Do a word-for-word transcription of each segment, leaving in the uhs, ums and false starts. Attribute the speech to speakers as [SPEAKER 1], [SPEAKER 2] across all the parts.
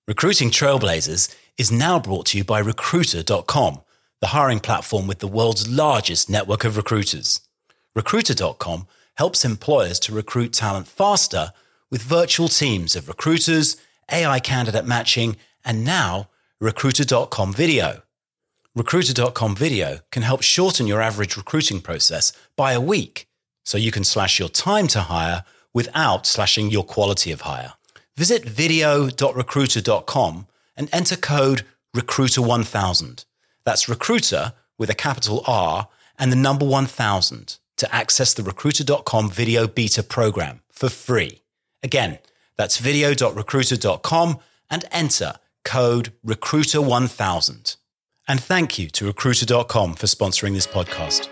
[SPEAKER 1] Recruiting Trailblazers is now brought to you by Recruiter dot com, the hiring platform with the world's largest network of recruiters. Recruiter dot com helps employers to recruit talent faster with virtual teams of recruiters, A I candidate matching, and now Recruiter dot com Video. Recruiter dot com Video can help shorten your average recruiting process by a week, so you can slash your time to hire without slashing your quality of hire. Visit video dot recruiter dot com and enter code recruiter one thousand. That's recruiter with a capital R and the number one thousand to access the recruiter dot com video beta program for free. Again, that's video dot recruiter dot com and enter code recruiter one thousand. And thank you to recruiter dot com for sponsoring this podcast.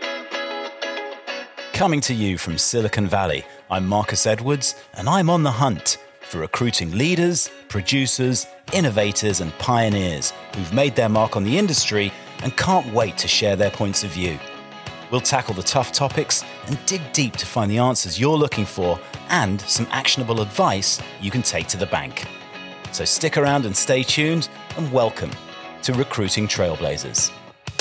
[SPEAKER 1] Coming to you from Silicon Valley, I'm Marcus Edwards, and I'm on the hunt for recruiting leaders, producers, innovators, and pioneers who've made their mark on the industry and can't wait to share their points of view. We'll tackle the tough topics and dig deep to find the answers you're looking for and some actionable advice you can take to the bank. So stick around and stay tuned, and welcome to Recruiting Trailblazers.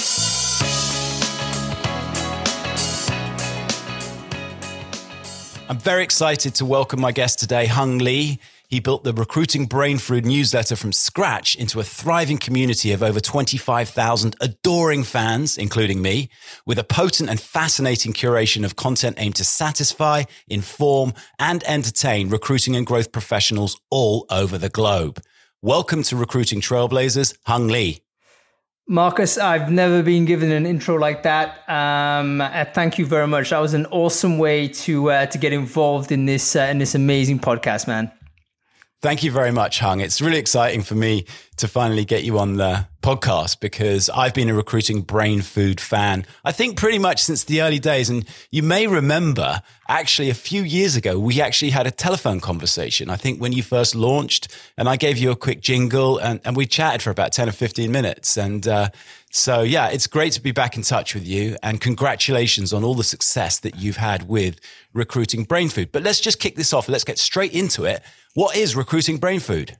[SPEAKER 1] I'm very excited to welcome my guest today, Hung Lee. He built the Recruiting Brain Food newsletter from scratch into a thriving community of over twenty-five thousand adoring fans, including me, with a potent and fascinating curation of content aimed to satisfy, inform, and entertain recruiting and growth professionals all over the globe. Welcome to Recruiting Trailblazers, Hung Lee.
[SPEAKER 2] Marcus, I've never been given an intro like that. Um, uh, thank you very much. That was an awesome way to uh, to get involved in this uh, in this amazing podcast, man.
[SPEAKER 1] Thank you very much, Hung. It's really exciting for me to finally get you on the podcast because I've been a Recruiting Brain Food fan, I think pretty much since the early days. And you may remember, actually, a few years ago, we actually had a telephone conversation, I think when you first launched, and I gave you a quick jingle and, and we chatted for about ten or fifteen minutes. And uh, so, yeah, it's great to be back in touch with you, and congratulations on all the success that you've had with Recruiting Brain Food. But let's just kick this off. Let's get straight into it. What is Recruiting Brain Food?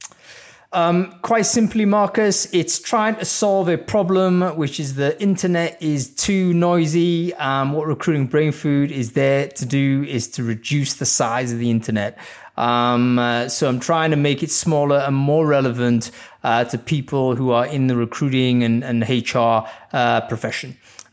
[SPEAKER 2] Um, quite simply, Marcus, it's trying to solve a problem, which is the internet is too noisy. Um, what Recruiting Brain Food is there to do is to reduce the size of the internet. Um, uh, so I'm trying to make it smaller and more relevant uh, to people who are in the recruiting and, and H R uh, profession.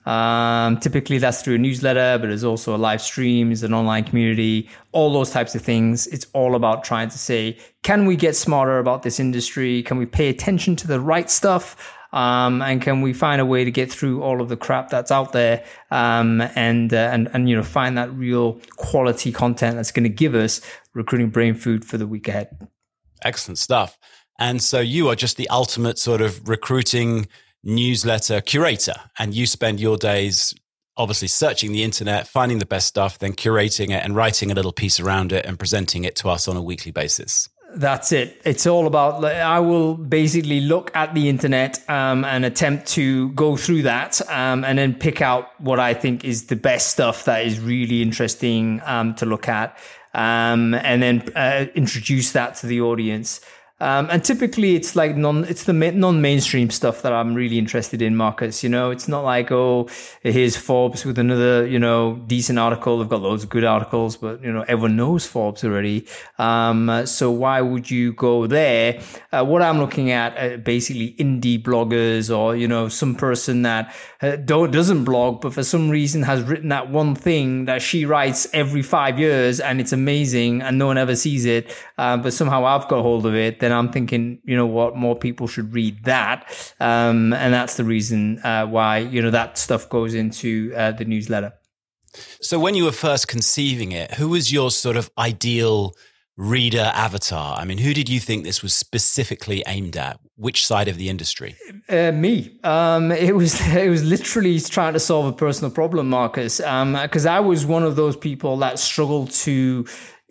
[SPEAKER 2] Um, typically that's through a newsletter, but there's also a live stream, there's an online community, all those types of things. It's all about trying to say, can we get smarter about this industry? Can we pay attention to the right stuff? Um, and can we find a way to get through all of the crap that's out there, um, and, uh, and, and, you know, find that real quality content that's going to give us recruiting brain food for the week ahead.
[SPEAKER 1] Excellent stuff. And so you are just the ultimate sort of recruiting newsletter curator, and you spend your days obviously searching the internet, finding the best stuff, then curating it and writing a little piece around it and presenting it to us on a weekly basis.
[SPEAKER 2] That's it. It's all about, I will basically look at the internet um, and attempt to go through that um, and then pick out what I think is the best stuff that is really interesting um, to look at, um, and then uh, introduce that to the audience. Um, and typically it's like non, it's the non-mainstream stuff that I'm really interested in, Marcus. You know, it's not like, oh, here's Forbes with another, you know, decent article. They've got loads of good articles, but, you know, everyone knows Forbes already. Um, so why would you go there? Uh, what I'm looking at are basically indie bloggers, or, you know, some person that uh, don't, doesn't blog, but for some reason has written that one thing that she writes every five years and it's amazing and no one ever sees it. Uh, but somehow I've got hold of it. Then I'm thinking, you know what, more people should read that. Um, and that's the reason uh, why, you know, that stuff goes into uh, the newsletter.
[SPEAKER 1] So when you were first conceiving it, who was your sort of ideal reader avatar? I mean, who did you think this was specifically aimed at? Which side of the industry?
[SPEAKER 2] Uh, me. Um, it was it was literally trying to solve a personal problem, Marcus, because um, I was one of those people that struggled to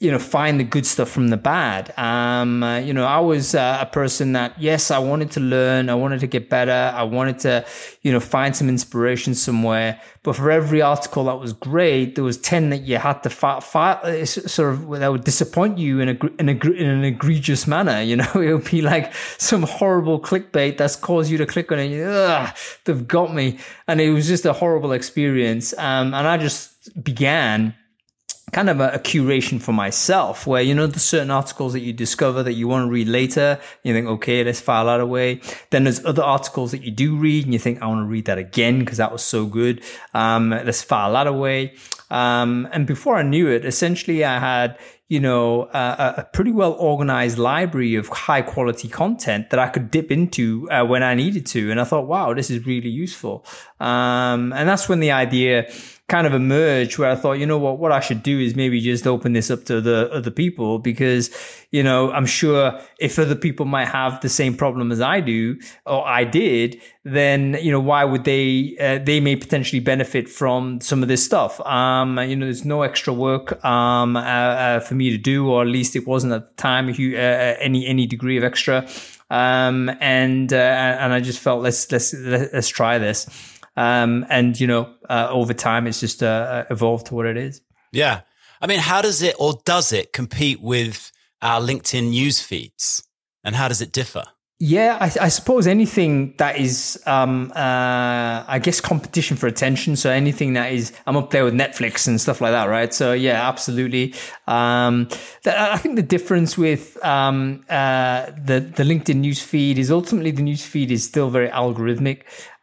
[SPEAKER 2] you know, find the good stuff from the bad. Um, uh, you know, I was uh, a person that, yes, I wanted to learn. I wanted to get better. I wanted to, you know, find some inspiration somewhere. But for every article that was great, there was ten that you had to fight, fi- sort of, that would disappoint you in a, in a, in an egregious manner. You know, it would be like some horrible clickbait that's caused you to click on it. Ugh, they've got me. And it was just a horrible experience. Um, and I just began kind of a, a curation for myself where, you know, the certain articles that you discover that you want to read later, you think, okay, let's file that away. Then there's other articles that you do read and you think, I want to read that again because that was so good. Um, let's file that away. Um, and before I knew it, essentially I had, you know, a, a pretty well organized library of high quality content that I could dip into uh, when I needed to. And I thought, wow, this is really useful. Um, and that's when the idea kind of emerged where I thought, you know what, what I should do is maybe just open this up to the other people because, you know, I'm sure if other people might have the same problem as I do or I did, then, you know, why would they, uh, they may potentially benefit from some of this stuff. Um, you know, there's no extra work, um, uh, uh, for me to do, or at least it wasn't at the time, uh, any, any degree of extra. Um, and, uh, and I just felt, let's, let's, let's try this. Um, and, you know, uh, over time, it's just uh, evolved to what it is.
[SPEAKER 1] Yeah. I mean, how does it or does it compete with our LinkedIn news feeds? And how does it differ?
[SPEAKER 2] Yeah, I, I suppose anything that is, um, uh, I guess, competition for attention. So anything that is, I'm up there with Netflix and stuff like that, right? So yeah, absolutely. Um, th- I think the difference with um, uh, the the LinkedIn news feed is ultimately the news feed is still very algorithmic.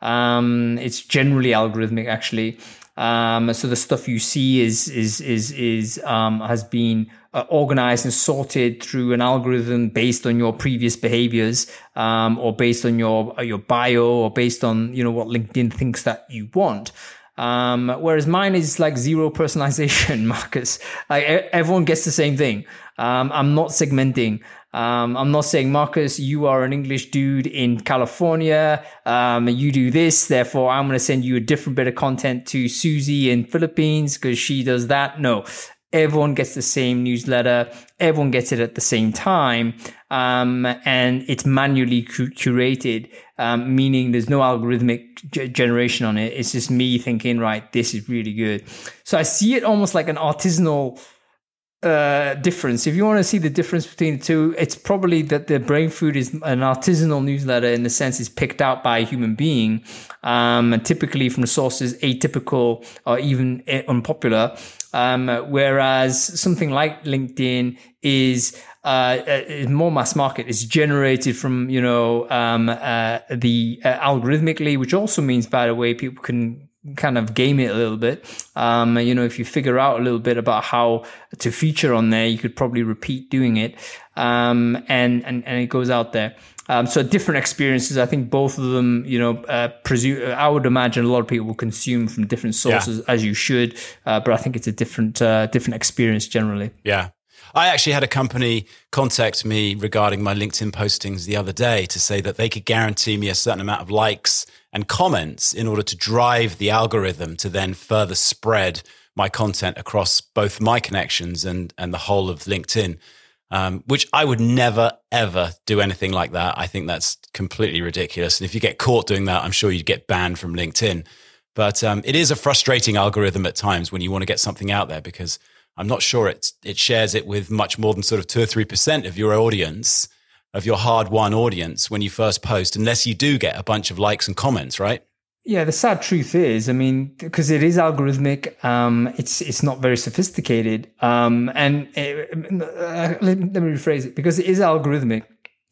[SPEAKER 2] Um, it's generally algorithmic, actually. Um, so the stuff you see is is is is um, has been uh, organized and sorted through an algorithm based on your previous behaviors, um, or based on your your bio, or based on, you know, what LinkedIn thinks that you want. Um, whereas mine is like zero personalization, Marcus. Like everyone gets the same thing. Um, I'm not segmenting. Um, I'm not saying, Marcus, you are an English dude in California. Um, you do this. Therefore, I'm going to send you a different bit of content to Susie in Philippines because she does that. No, everyone gets the same newsletter. Everyone gets it at the same time. Um, and it's manually cu- curated, um, meaning there's no algorithmic g- generation on it. It's just me thinking, right, this is really good. So I see it almost like an artisanal uh difference. If you want to see the difference between the two, it's probably that the Brain Food is an artisanal newsletter in the sense it's picked out by a human being, um and typically from sources atypical or even unpopular, um whereas something like LinkedIn is uh is more mass market. It's generated from, you know, um uh the uh, algorithmically, which also means, by the way, people can kind of game it a little bit. Um, you know, if you figure out a little bit about how to feature on there, you could probably repeat doing it. Um, and, and, and it goes out there. Um, so different experiences. I think both of them, you know, uh, presume, I would imagine a lot of people will consume from different sources, yeah, as you should. Uh, but I think it's a different, uh, different experience generally.
[SPEAKER 1] Yeah. I actually had a company contact me regarding my LinkedIn postings the other day to say that they could guarantee me a certain amount of likes and comments in order to drive the algorithm to then further spread my content across both my connections and, and the whole of LinkedIn, um, which I would never, ever do anything like that. I think that's completely ridiculous. And if you get caught doing that, I'm sure you'd get banned from LinkedIn. But um, it is a frustrating algorithm at times when you want to get something out there, because I'm not sure it, it shares it with much more than sort of two or three percent of your audience, of your hard-won audience when you first post, unless you do get a bunch of likes and comments, right?
[SPEAKER 2] Yeah, the sad truth is, I mean, because it is algorithmic, um, it's it's not very sophisticated. Um, and it, uh, let, let me rephrase it, because it is algorithmic.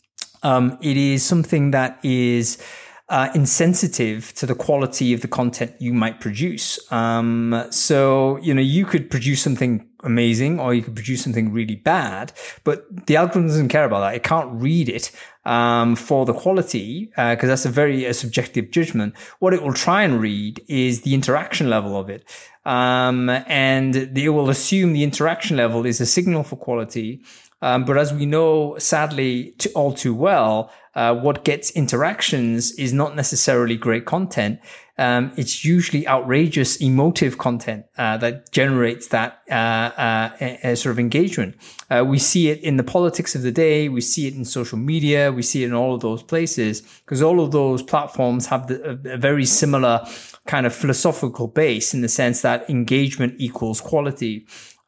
[SPEAKER 2] Um, it is something that is uh, insensitive to the quality of the content you might produce. Um, so, you know, you could produce something amazing or you could produce something really bad, but the algorithm doesn't care about that. It can't read it um, for the quality, because uh, that's a very a subjective judgment. What it will try and read is the interaction level of it. Um, and they will assume the interaction level is a signal for quality. Um, but as we know, sadly, to, all too well, uh, what gets interactions is not necessarily great content. Um, it's usually outrageous, emotive content uh, that generates that uh, uh, a, a sort of engagement. Uh, we see it in the politics of the day. We see it in social media. We see it in all of those places, because all of those platforms have the, a, a very similar kind of philosophical base, in the sense that engagement equals quality.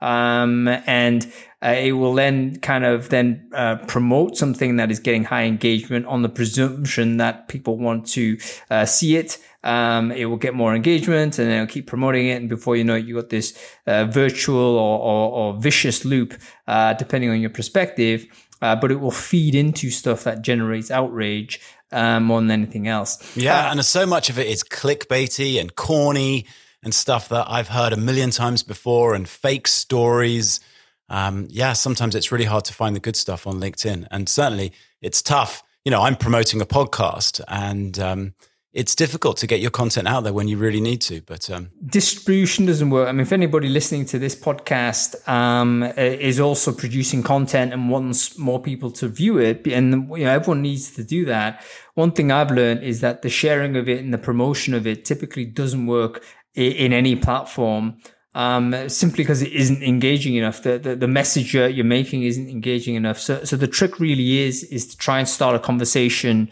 [SPEAKER 2] Um, and uh, it will then kind of then uh, promote something that is getting high engagement on the presumption that people want to uh, see it. Um, it will get more engagement, and then it'll keep promoting it. And before you know it, you got this uh, virtual or, or, or vicious loop, uh, depending on your perspective. Uh, but it will feed into stuff that generates outrage uh, more than anything else.
[SPEAKER 1] Yeah,
[SPEAKER 2] uh,
[SPEAKER 1] and so much of it is clickbaity and corny and stuff that I've heard a million times before, and fake stories. Um, yeah, sometimes it's really hard to find the good stuff on LinkedIn. And certainly it's tough. You know, I'm promoting a podcast, and um, it's difficult to get your content out there when you really need to. But um,
[SPEAKER 2] distribution doesn't work. I mean, if anybody listening to this podcast um, is also producing content and wants more people to view it, and you know, everyone needs to do that. One thing I've learned is that the sharing of it and the promotion of it typically doesn't work in any platform, um, simply because it isn't engaging enough. The, the, the message you're making isn't engaging enough. So, so the trick really is, is to try and start a conversation,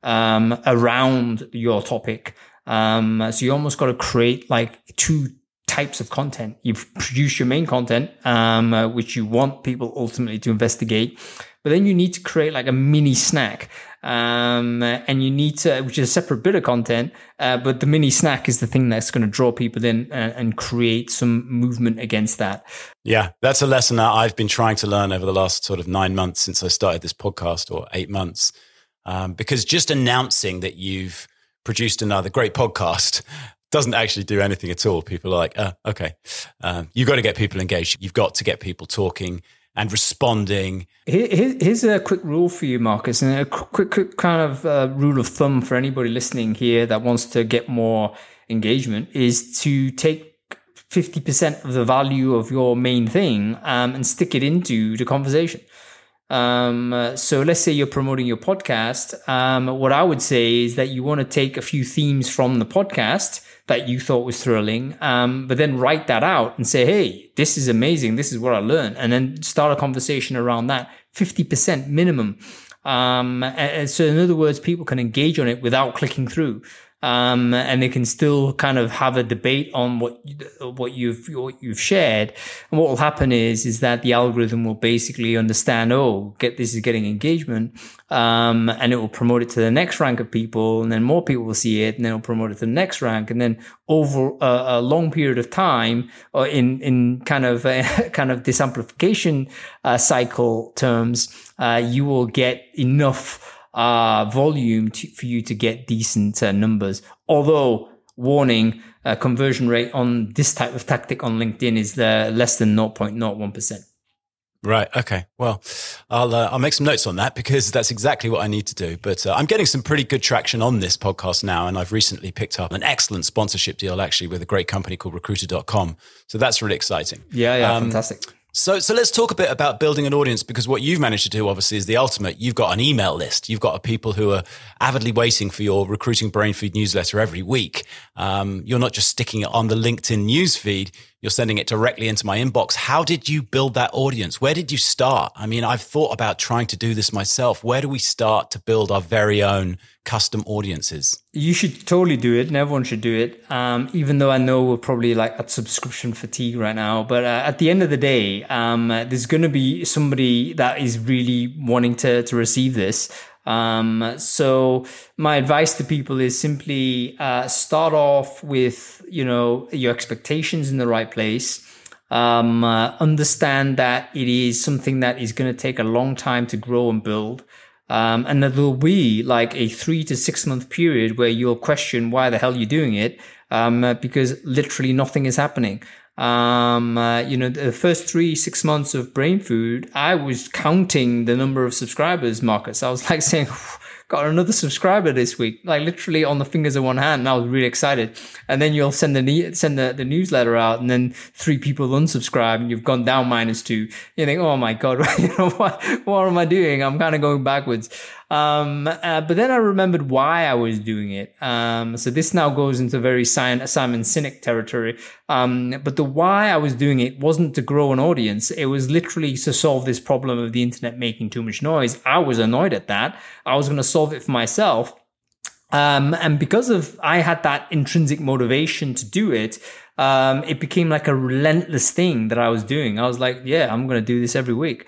[SPEAKER 2] um, around your topic. Um, so you almost got to create like two types of content. You've produced your main content, um, uh, which you want people ultimately to investigate, but then you need to create like a mini snack. Um, and you need to, which is a separate bit of content, uh, but the mini snack is the thing that's going to draw people in and, and create some movement against that.
[SPEAKER 1] Yeah, that's a lesson that I've been trying to learn over the last sort of nine months since I started this podcast, or eight months. Um, because just announcing that you've produced another great podcast doesn't actually do anything at all. People are like, oh, okay, um, you've got to get people engaged. You've got to get people talking and responding.
[SPEAKER 2] Here's a quick rule for you, Marcus, and a quick, quick kind of uh, rule of thumb for anybody listening here that wants to get more engagement, is to take fifty percent of the value of your main thing um, and stick it into the conversation. Um, uh, so let's say you're promoting your podcast. Um, what I would say is that you want to take a few themes from the podcast that you thought was thrilling, um, but then write that out and say, hey, this is amazing. This is what I learned. And then start a conversation around that, fifty percent minimum. Um, and so in other words, people can engage on it without clicking through. Um, and they can still kind of have a debate on what, what you've, what you've shared. And what will happen is, is that the algorithm will basically understand, oh, get, this is getting engagement. Um, and it will promote it to the next rank of people, and then more people will see it, and then it'll promote it to the next rank. And then over a, a long period of time, or in, in kind of, uh, kind of disamplification, uh, cycle terms, uh, you will get enough Uh, volume to, for you to get decent uh, numbers. Although, warning, uh, conversion rate on this type of tactic on LinkedIn is uh, less than zero point zero one percent.
[SPEAKER 1] Right. Okay. Well, I'll uh, I'll make some notes on that, because that's exactly what I need to do. But uh, I'm getting some pretty good traction on this podcast now, and I've recently picked up an excellent sponsorship deal, actually, with a great company called Recruiter dot com. So that's really exciting.
[SPEAKER 2] Yeah. Yeah.
[SPEAKER 1] Um,
[SPEAKER 2] fantastic.
[SPEAKER 1] So, so let's talk a bit about building an audience, because what you've managed to do, obviously, is the ultimate. You've got an email list. You've got people who are avidly waiting for your Recruiting Brain Food newsletter every week. Um, you're not just sticking it on the LinkedIn news feed. You're sending it directly into my inbox. How did you build that audience? Where did you start? I mean, I've thought about trying to do this myself. Where do we start to build our very own custom audiences?
[SPEAKER 2] You should totally do it, and everyone should do it. Um, even though I know we're probably like at subscription fatigue right now, but uh, at the end of the day, um, uh, there's going to be somebody that is really wanting to to receive this. Um, so my advice to people is simply uh, start off with, you know, your expectations in the right place. Um, uh, understand that it is something that is going to take a long time to grow and build. Um, and that there will be like a three to six month period where you'll question why the hell you're doing it, um, uh, because literally nothing is happening. Um, uh, you know, the first three, six months of Brain Food, I was counting the number of subscribers, Marcus. I was like saying, got another subscriber this week, like literally on the fingers of one hand. And I was really excited. And then you'll send the send the, the newsletter out, and then three people unsubscribe, and you've gone down minus two. You think, oh my God, you know, what, what am I doing? I'm kind of going backwards. Um, uh, but then I remembered why I was doing it. Um, so this now goes into very Simon Sinek territory. Um, but the why I was doing it wasn't to grow an audience. It was literally to solve this problem of the internet making too much noise. I was annoyed at that. I was going to solve it for myself. Um, and because of, I had that intrinsic motivation to do it, um, it became like a relentless thing that I was doing. I was like, yeah, I'm going to do this every week.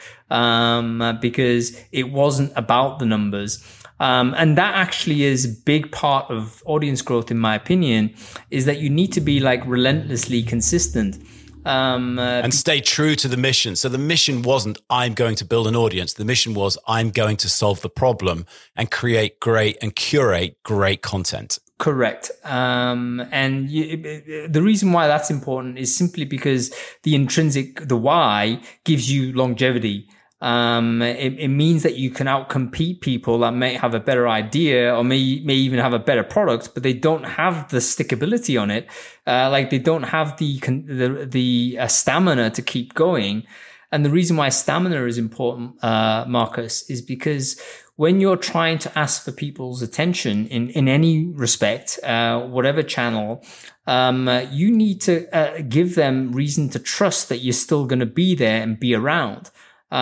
[SPEAKER 2] Um, because it wasn't about the numbers. Um, and that actually is a big part of audience growth, in my opinion, is that you need to be like relentlessly consistent. Um, uh,
[SPEAKER 1] and stay true to the mission. So the mission wasn't, I'm going to build an audience. The mission was, I'm going to solve the problem and create great and curate great content.
[SPEAKER 2] Correct. Um, and you, the reason why that's important is simply because the intrinsic, the why gives you longevity. Um, it, it means that you can outcompete people that may have a better idea or may, may even have a better product, but they don't have the stickability on it. Uh, like they don't have the, the, the uh, stamina to keep going. And the reason why stamina is important, uh, Marcus, is because when you're trying to ask for people's attention in, in any respect, uh, whatever channel, um, uh, you need to uh, give them reason to trust that you're still going to be there and be around.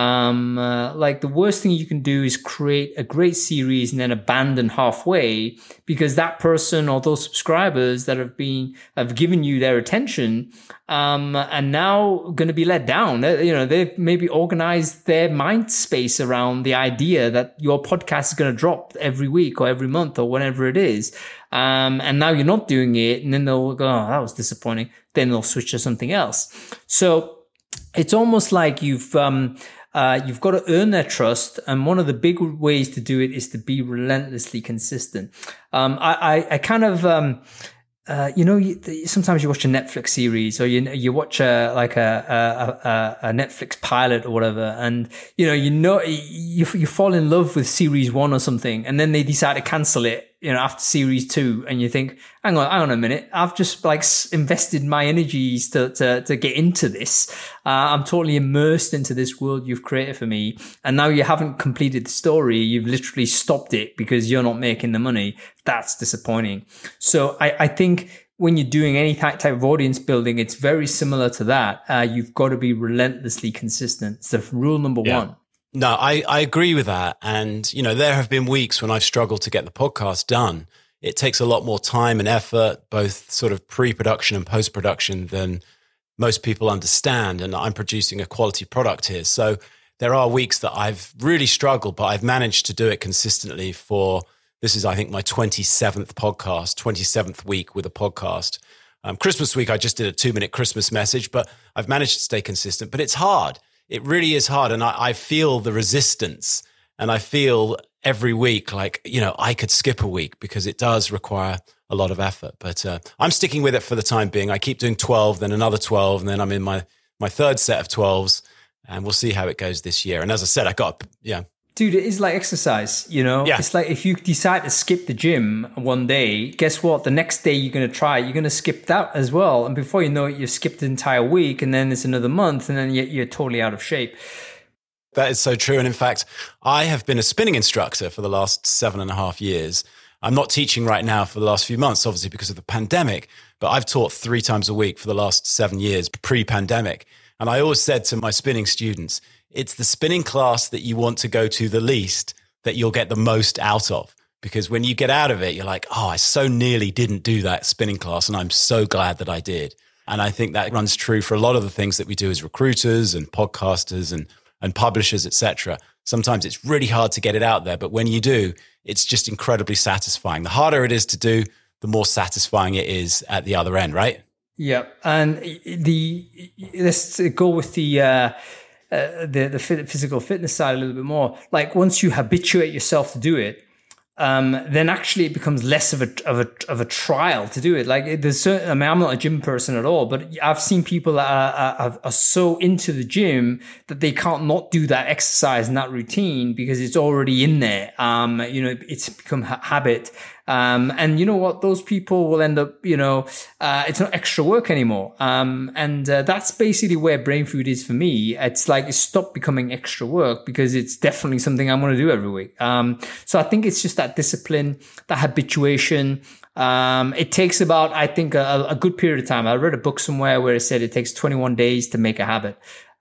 [SPEAKER 2] Um, uh, like the worst thing you can do is create a great series and then abandon halfway because that person or those subscribers that have been, have given you their attention, um, are now going to be let down. They, you know, they've maybe organized their mind space around the idea that your podcast is going to drop every week or every month or whenever it is. Um, and now you're not doing it, and then they'll go, oh, that was disappointing. Then they'll switch to something else. So it's almost like you've, um, Uh, you've got to earn their trust. And one of the big ways to do it is to be relentlessly consistent. Um, I, I, I kind of, um, uh, you know, you, sometimes you watch a Netflix series or you, you watch a, like a, a, a, a Netflix pilot or whatever. And, you know, you know, you, you fall in love with series one or something, and then they decide to cancel it, you know, after series two, and you think, hang on, hang on a minute. I've just like invested my energies to, to, to get into this. Uh, I'm totally immersed into this world you've created for me. And now you haven't completed the story. You've literally stopped it because you're not making the money. That's disappointing. So I, I think when you're doing any type of audience building, it's very similar to that. Uh, you've got to be relentlessly consistent. It's the rule number yeah. one.
[SPEAKER 1] No, I, I agree with that. And, you know, there have been weeks when I've struggled to get the podcast done. It takes a lot more time and effort, both sort of pre-production and post-production, than most people understand. And I'm producing a quality product here. So there are weeks that I've really struggled, but I've managed to do it consistently for, this is, I think, my twenty-seventh podcast, twenty-seventh week with a podcast. Um, Christmas week, I just did a two-minute Christmas message, but I've managed to stay consistent. But it's hard. It really is hard. And I, I feel the resistance, and I feel every week like, you know, I could skip a week because it does require a lot of effort. But uh, I'm sticking with it for the time being. I keep doing twelve, then another twelve, and then I'm in my, my third set of twelves, and we'll see how it goes this year. And as I said, I got, yeah.
[SPEAKER 2] Dude, it is like exercise, you know? Yeah. It's like if you decide to skip the gym one day, guess what? The next day you're going to try, you're going to skip that as well. And before you know it, you've skipped the entire week, and then it's another month, and then you're, you're totally out of shape.
[SPEAKER 1] That is so true. And in fact, I have been a spinning instructor for the last seven and a half years. I'm not teaching right now for the last few months, obviously because of the pandemic, but I've taught three times a week for the last seven years pre-pandemic. And I always said to my spinning students, it's the spinning class that you want to go to the least that you'll get the most out of. Because when you get out of it, you're like, oh, I so nearly didn't do that spinning class, and I'm so glad that I did. And I think that runs true for a lot of the things that we do as recruiters and podcasters and, and publishers, et cetera. Sometimes it's really hard to get it out there, but when you do, it's just incredibly satisfying. The harder it is to do, the more satisfying it is at the other end, right?
[SPEAKER 2] Yeah. And the let's go with the... Uh, Uh, the the physical fitness side a little bit more. Like once you habituate yourself to do it, um, then actually it becomes less of a of a of a trial to do it. Like there's certain, I mean, I'm not a gym person at all, but I've seen people that are, are, are so into the gym that they can't not do that exercise and that routine because it's already in there. Um, you know, it's become a habit. Um, and you know what? Those people will end up, you know, uh, it's not extra work anymore. Um, and uh, that's basically where brain food is for me. It's like it stopped becoming extra work because it's definitely something I'm going to do every week. Um, so I think it's just that discipline, that habituation. Um, it takes about, I think, a, a good period of time. I read a book somewhere where it said it takes twenty-one days to make a habit.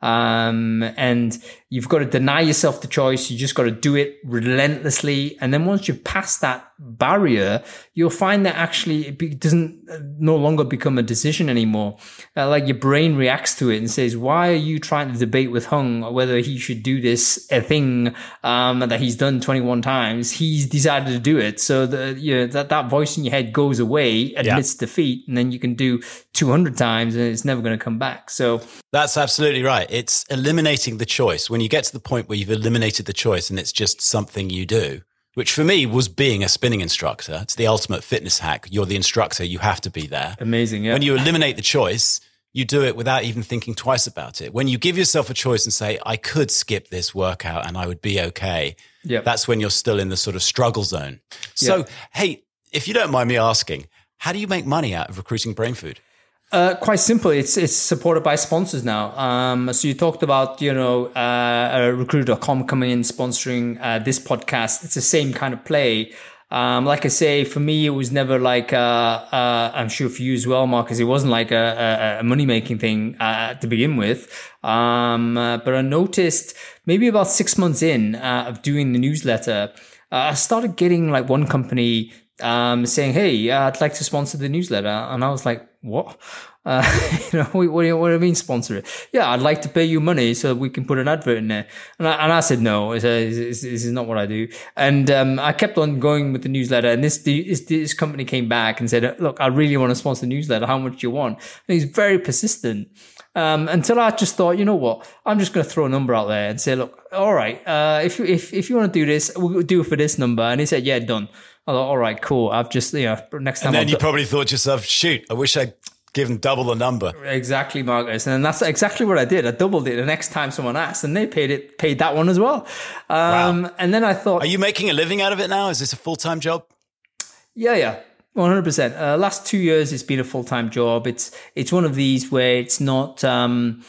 [SPEAKER 2] Um, and you've got to deny yourself the choice. You just got to do it relentlessly. And then once you pass that barrier, you'll find that actually it be, doesn't uh, no longer become a decision anymore. Uh, like your brain reacts to it and says, why are you trying to debate with Hung whether he should do this a thing, um, that he's done twenty-one times? He's decided to do it. So the, you know, that, that voice in your head goes away, admits yeah. defeat, and then you can do two hundred times and it's never going to come back. So
[SPEAKER 1] that's absolutely right. It's eliminating the choice. When you get to the point where you've eliminated the choice and it's just something you do, which for me was being a spinning instructor. It's the ultimate fitness hack. You're the instructor. You have to be there.
[SPEAKER 2] Amazing. Yeah.
[SPEAKER 1] When you eliminate the choice, you do it without even thinking twice about it. When you give yourself a choice and say, I could skip this workout and I would be okay.
[SPEAKER 2] Yep.
[SPEAKER 1] That's when you're still in the sort of struggle zone. So, yep. Hey, if you don't mind me asking, how do you make money out of recruiting brain food?
[SPEAKER 2] Uh, quite simply, it's it's supported by sponsors now. Um, so you talked about, you know, uh, recruiter dot com coming in, sponsoring uh, this podcast. It's the same kind of play. Um, like I say, for me, it was never like, uh, uh, I'm sure for you as well, Marcus, it wasn't like a, a, a money-making thing uh, to begin with. Um, uh, but I noticed maybe about six months in uh, of doing the newsletter, uh, I started getting like one company um, saying, hey, uh, I'd like to sponsor the newsletter. And I was like, what? Uh, you know, what, what, do you, what do you mean sponsor it? Yeah, I'd like to pay you money so we can put an advert in there. And I, and I said, no, it's a, it's, this is not what I do. And um, I kept on going with the newsletter. And this, this this company came back and said, look, I really want to sponsor the newsletter. How much do you want? And he's very persistent. Um, until I just thought, you know what? I'm just going to throw a number out there and say, look, all right, uh, if you, if, if you want to do this, we'll do it for this number. And he said, yeah, done. I thought, all right, cool. I've just, you know, next time.
[SPEAKER 1] And then
[SPEAKER 2] I'll
[SPEAKER 1] you
[SPEAKER 2] do-
[SPEAKER 1] probably thought to yourself, shoot, I wish I'd given double the number.
[SPEAKER 2] Exactly, Marcus. And that's exactly what I did. I doubled it the next time someone asked, and they paid it, paid that one as well. Um,
[SPEAKER 1] wow.
[SPEAKER 2] And then I thought,
[SPEAKER 1] are you making a living out of it now? Is this a full-time job?
[SPEAKER 2] Yeah, yeah. one hundred percent. Uh, last two years, it's been a full-time job. It's it's one of these where it's not um,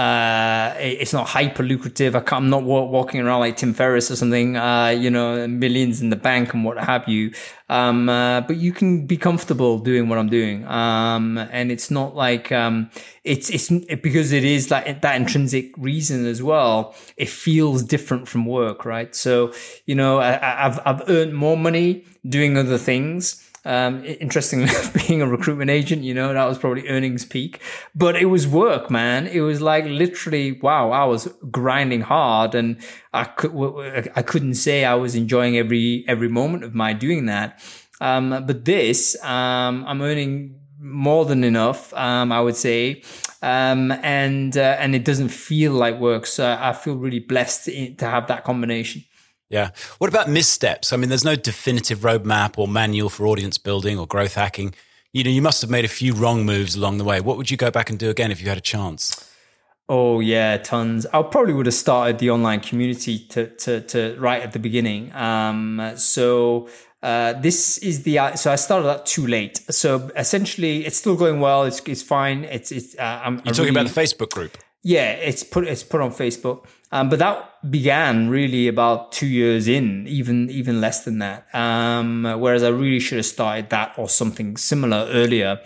[SPEAKER 2] uh, it's not hyper lucrative. I can't, I'm not w- walking around like Tim Ferriss or something, uh, you know, millions in the bank and what have you. Um, uh, but you can be comfortable doing what I'm doing. Um, and it's not like um, it's it's it, because it is like that intrinsic reason as well. It feels different from work, right? So you know, I, I've I've earned more money doing other things. Um, interestingly, being a recruitment agent, you know, that was probably earnings peak, but it was work, man. It was like literally, wow, I was grinding hard, and I could, I couldn't say I was enjoying every, every moment of my doing that. Um, but this, um, I'm earning more than enough, um, I would say. Um, and, uh, and it doesn't feel like work. So I feel really blessed to have that combination.
[SPEAKER 1] Yeah. What about missteps? I mean, there's no definitive roadmap or manual for audience building or growth hacking. You know, you must have made a few wrong moves along the way. What would you go back and do again if you had a chance?
[SPEAKER 2] Oh yeah, tons. I probably would have started the online community to to to right at the beginning. Um, so uh, this is the so I started that too late. So essentially, it's still going well. It's it's fine. It's it's. Uh, I'm,
[SPEAKER 1] You're talking really, about the Facebook group.
[SPEAKER 2] Yeah, it's put it's put on Facebook. Um, but that began really about two years in, even even less than that. Um, whereas I really should have started that or something similar earlier.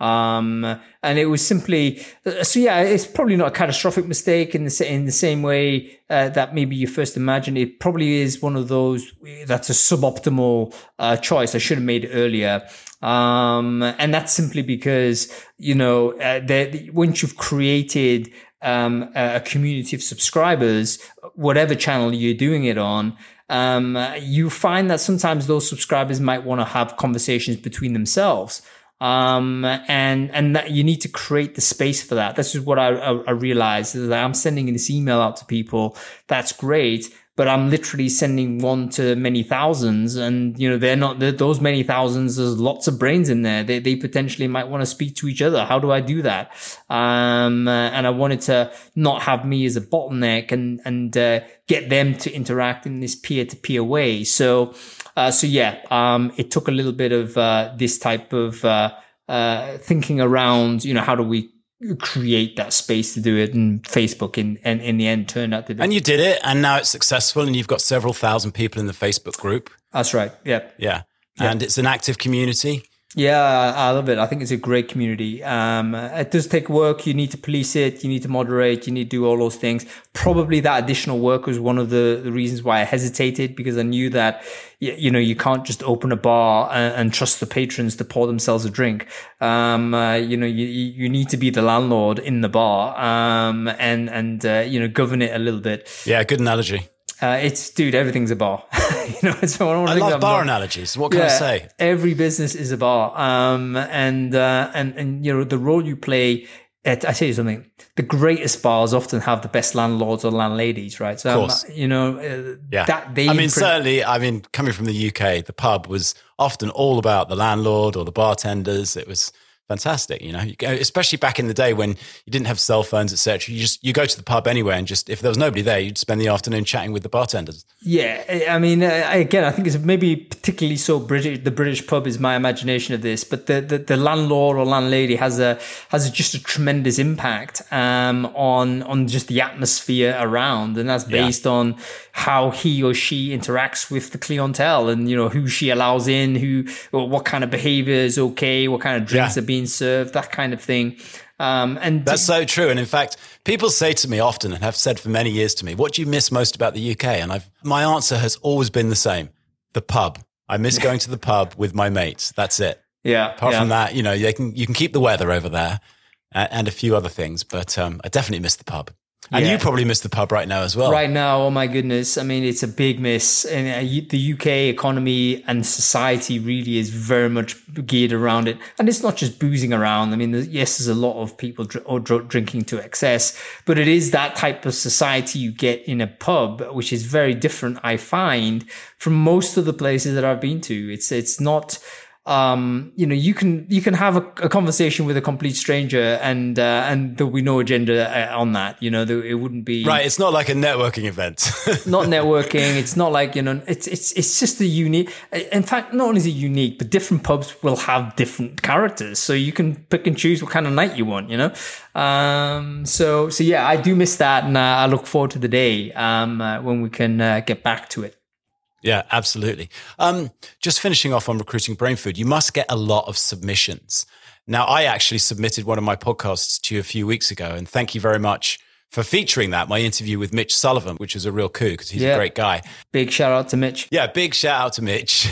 [SPEAKER 2] Um, and it was simply so. Yeah, it's probably not a catastrophic mistake in the in the same way uh, that maybe you first imagined. It probably is one of those that's a suboptimal uh, choice. I should have made it earlier. Um, and that's simply because you know uh, that once you've created Um, a community of subscribers, whatever channel you're doing it on, um, you find that sometimes those subscribers might want to have conversations between themselves. Um, and, and that you need to create the space for that. This is what I, I, I realized is that I'm sending this email out to people. That's great. but I'm literally sending one to many thousands, and you know they're not they're, those many thousands. There's lots of brains in there. They they potentially might want to speak to each other. How do I do that? Um, uh, and I wanted to not have me as a bottleneck, and and uh, get them to interact in this peer to peer way. So, uh, so yeah, um, it took a little bit of uh, this type of uh, uh, thinking around. You know, how do we create that space to do it, and Facebook in and in, in the end turned out to do.
[SPEAKER 1] And you did it, and now it's successful, and you've got several thousand people in the Facebook group.
[SPEAKER 2] That's right. Yeah.
[SPEAKER 1] Yeah.
[SPEAKER 2] Yeah.
[SPEAKER 1] And it's an active community.
[SPEAKER 2] Yeah, I love it. I think it's a great community. Um, it does take work. You need to police it. You need to moderate. You need to do all those things. Probably that additional work was one of the, the reasons why I hesitated, because I knew that, you know, you can't just open a bar and, and trust the patrons to pour themselves a drink. Um, uh, you know, you, you need to be the landlord in the bar, um, and, and, uh, you know, govern it a little bit.
[SPEAKER 1] Yeah, good analogy.
[SPEAKER 2] Uh, it's, dude, everything's a bar. you know, it's one of the
[SPEAKER 1] I
[SPEAKER 2] things
[SPEAKER 1] love
[SPEAKER 2] I'm
[SPEAKER 1] bar
[SPEAKER 2] not-
[SPEAKER 1] analogies. What can
[SPEAKER 2] yeah,
[SPEAKER 1] I say?
[SPEAKER 2] Every business is a bar. Um, and, uh, and, and, you know, the role you play, at, I tell you something, the greatest bars often have the best landlords or landladies, right? So,
[SPEAKER 1] Of course.
[SPEAKER 2] um, you know, uh,
[SPEAKER 1] Yeah.
[SPEAKER 2] that they,
[SPEAKER 1] I mean,
[SPEAKER 2] impre-
[SPEAKER 1] certainly, I mean, coming from the U K, the pub was often all about the landlord or the bartenders. It was fantastic, you know, you go, especially back in the day when you didn't have cell phones, et cetera. You just, you go to the pub anyway, and just, if there was nobody there, you'd spend the afternoon chatting with the bartenders.
[SPEAKER 2] Yeah, I mean, uh, again, I think it's maybe particularly so British. The British pub is my imagination of this, but the, the, the landlord or landlady has a has a, just a tremendous impact um, on on just the atmosphere around, and that's based yeah. on how he or she interacts with the clientele, and you know who she allows in, who or what kind of behavior is okay, what kind of drinks
[SPEAKER 1] yeah.
[SPEAKER 2] are being served, that kind of thing. Um, and
[SPEAKER 1] that's so true. And in fact, people say to me often, and have said for many years to me, what do you miss most about the U K? And I've, my answer has always been the same: the pub. I miss going to the pub with my mates. That's it.
[SPEAKER 2] Yeah.
[SPEAKER 1] Apart
[SPEAKER 2] yeah.
[SPEAKER 1] from that, you know, you can, you can keep the weather over there and, and a few other things, but um, I definitely miss the pub. And yeah. you probably miss the pub right now as well.
[SPEAKER 2] Right now, oh my goodness. I mean, it's a big miss. And uh, the U K economy and society really is very much geared around it. And it's not just boozing around. I mean, yes, there's a lot of people dr- drinking to excess, but it is that type of society you get in a pub, which is very different, I find, from most of the places that I've been to. It's it's not... Um, you know, you can you can have a, a conversation with a complete stranger, and uh, and there'll be no agenda on that. You know, there, it wouldn't be
[SPEAKER 1] right. It's not like a networking event.
[SPEAKER 2] Not networking. It's not like, you know. It's it's it's just a unique. In fact, not only is it unique, but different pubs will have different characters, so you can pick and choose what kind of night you want. You know. Um. So so yeah, I do miss that, and uh, I look forward to the day um uh, when we can uh, get back to it.
[SPEAKER 1] Yeah, absolutely. Um, just finishing off on Recruiting Brain Food, you must get a lot of submissions. Now, I actually submitted one of my podcasts to you a few weeks ago, and thank you very much for featuring that, my interview with Mitch Sullivan, which was a real coup because he's yeah. a great guy.
[SPEAKER 2] Big shout out to Mitch.
[SPEAKER 1] Yeah, big shout out to Mitch.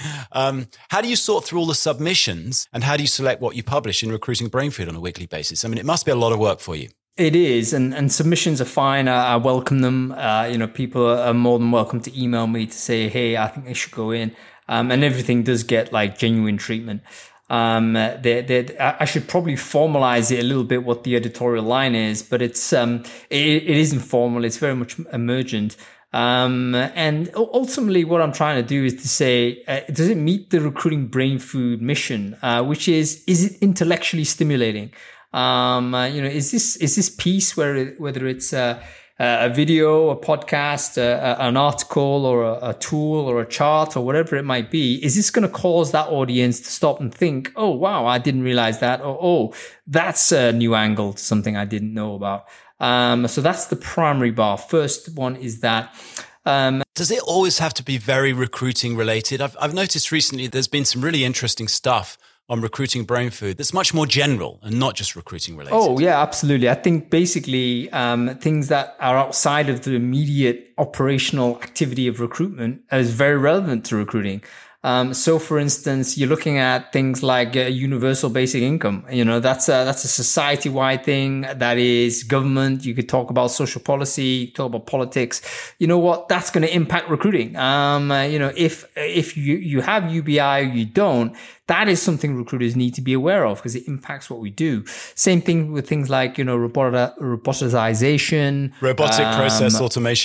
[SPEAKER 1] um, how do you sort through all the submissions, and how do you select what you publish in Recruiting Brain Food on a weekly basis? I mean, it must be a lot of work for you.
[SPEAKER 2] It is, and, and submissions are fine. I, I welcome them. Uh, you know, people are more than welcome to email me to say, hey, I think they should go in. Um, and everything does get like genuine treatment. Um, they, they, I should probably formalize it a little bit what the editorial line is, but it's um, it, it is informal. It's very much emergent. Um, and ultimately what I'm trying to do is to say, uh, does it meet the Recruiting Brain Food mission, uh, which is, is it intellectually stimulating? Um, uh, you know, is this, is this piece where, whether it's, uh, a video, a podcast, uh, an article, or a, a tool, or a chart, or whatever it might be, is this going to cause that audience to stop and think, oh, wow, I didn't realize that, or, oh, that's a new angle to something I didn't know about. Um, so that's the primary bar. First one is that, um,
[SPEAKER 1] does it always have to be very recruiting related? I've, I've noticed recently there's been some really interesting stuff on Recruiting Brain Food that's much more general and not just recruiting related.
[SPEAKER 2] Oh, yeah, absolutely. I think basically um, things that are outside of the immediate operational activity of recruitment is very relevant to recruiting. Um, so, for instance, you're looking at things like uh, universal basic income. You know, that's a, that's a society-wide thing. That is government. You could talk about social policy, talk about politics. You know what? That's going to impact recruiting. Um, uh, you know, if if you you have U B I or you don't, that is something recruiters need to be aware of because it impacts what we do. Same thing with things like, you know, robot, roboticization,
[SPEAKER 1] robotic um, process automation.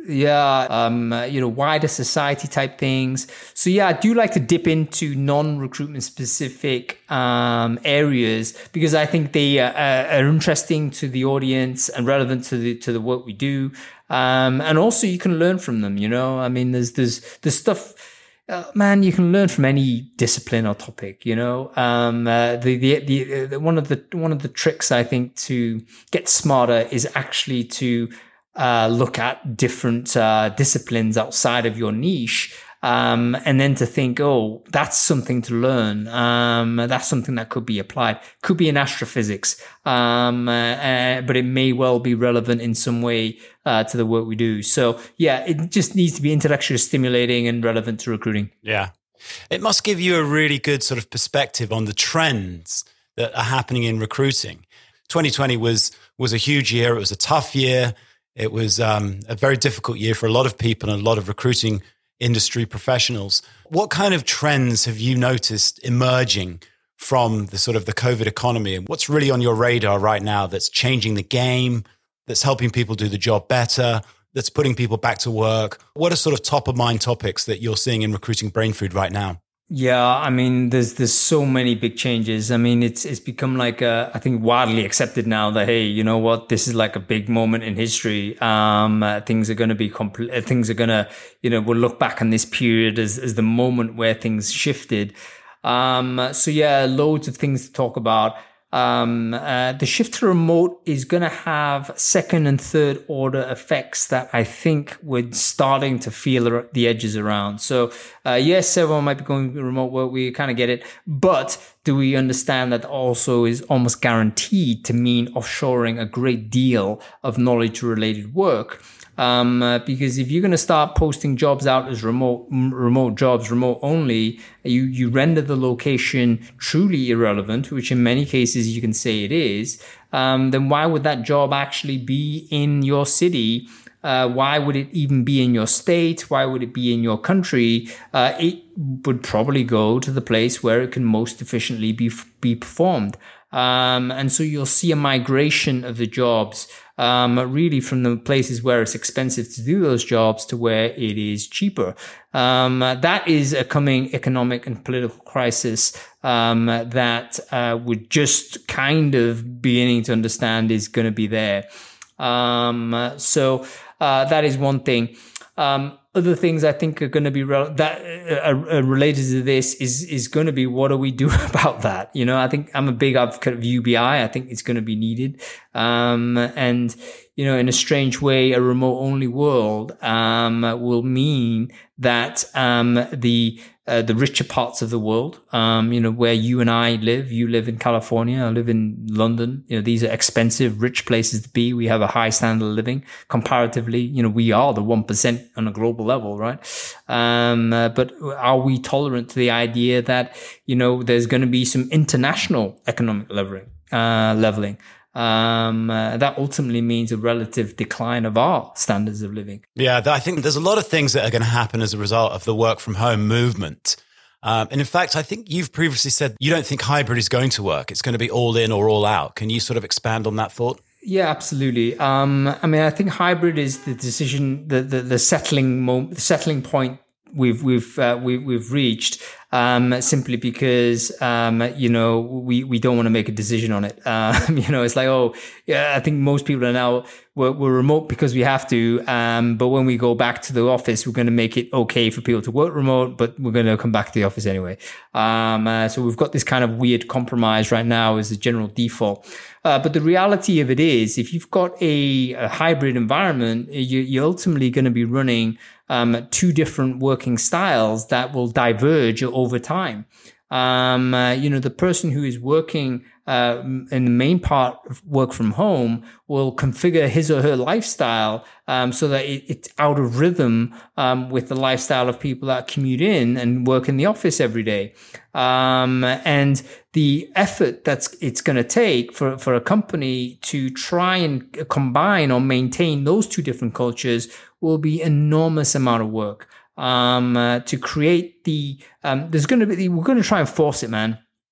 [SPEAKER 2] Yeah, um, uh, you know, wider society type things. So yeah, I do like to dip into non-recruitment specific um, areas because I think they uh, are interesting to the audience and relevant to the to the work we do. Um, and also you can learn from them. You know, I mean, there's there's there's stuff. Uh, man, you can learn from any discipline or topic. You know, um, uh, the, the the the one of the one of the tricks I think to get smarter is actually to Uh, look at different uh, disciplines outside of your niche, um, and then to think, oh, that's something to learn. Um, that's something that could be applied. Could be in astrophysics, um, uh, uh, but it may well be relevant in some way uh, to the work we do. So, yeah, it just needs to be intellectually stimulating and relevant to recruiting.
[SPEAKER 1] Yeah, it must give you a really good sort of perspective on the trends that are happening in recruiting. twenty twenty was was a huge year. It was a tough year. It was um, a very difficult year for a lot of people and a lot of recruiting industry professionals. What kind of trends have you noticed emerging from the sort of the COVID economy? And what's really on your radar right now that's changing the game, that's helping people do the job better, that's putting people back to work? What are sort of top of mind topics that you're seeing in recruiting brain food right now?
[SPEAKER 2] Yeah, I mean, there's there's so many big changes. I mean, it's it's become like a, I think widely accepted now that, hey, you know what, this is like a big moment in history. Um, uh, things are going to be compl- things are going to, you know, we'll look back on this period as as the moment where things shifted. Um, so yeah, loads of things to talk about. Um, uh, the shift to remote is going to have second and third order effects that I think we're starting to feel the edges around. So, uh, yes, everyone might be going remote work. We kind of get it. But do we understand that also is almost guaranteed to mean offshoring a great deal of knowledge related work? Um, uh, because if you're going to start posting jobs out as remote, m- remote jobs, remote only, you, you render the location truly irrelevant, which in many cases you can say it is. Um, then why would that job actually be in your city? Uh, why would it even be in your state? Why would it be in your country? Uh, it would probably go to the place where it can most efficiently be, be performed. Um, and so you'll see a migration of the jobs, um, really from the places where it's expensive to do those jobs to where it is cheaper. Um, that is a coming economic and political crisis, um, that, uh, we're just kind of beginning to understand is going to be there. Um, so, uh, that is one thing. Um, other things I think are going to be re- that uh, uh, related to this is is going to be, what do we do about that? You know, I think I'm a big advocate of U B I. I think it's going to be needed. Um, and, you know, in a strange way, a remote only world, um, will mean that, um, the, uh, the richer parts of the world, um, you know, where you and I live, you live in California, I live in London. You know, these are expensive, rich places to be. We have a high standard of living comparatively. You know, we are the one percent on a global level, right? Um, uh, but are we tolerant to the idea that, you know, there's going to be some international economic leveling, uh, leveling? Um, uh, that ultimately means a relative decline of our standards of living.
[SPEAKER 1] Yeah, I think there's a lot of things that are going to happen as a result of the work from home movement. Um, and in fact, I think you've previously said you don't think hybrid is going to work. It's going to be all in or all out. Can you sort of expand on that thought?
[SPEAKER 2] Yeah, absolutely. Um, I mean, I think hybrid is the decision, the the, the settling mo- the settling point we've we've uh, we, we've reached. Um, simply because, um, you know, we, we don't want to make a decision on it. Um, you know, it's like, oh, yeah, I think most people are now, we're, we're remote because we have to. Um, but when we go back to the office, we're going to make it okay for people to work remote, but we're going to come back to the office anyway. Um, uh, so we've got this kind of weird compromise right now as the general default. Uh, but the reality of it is, if you've got a, a hybrid environment, you, you're ultimately going to be running um, two different working styles that will diverge over time. Um, uh, you know, the person who is working uh, in the main part of work from home will configure his or her lifestyle um, so that it, it's out of rhythm um, with the lifestyle of people that commute in and work in the office every day. Um, and the effort that's it's going to take for, for a company to try and combine or maintain those two different cultures will be enormous amount of work. Um, uh, to create the, um, there's going to be, we're going to try and force it, man.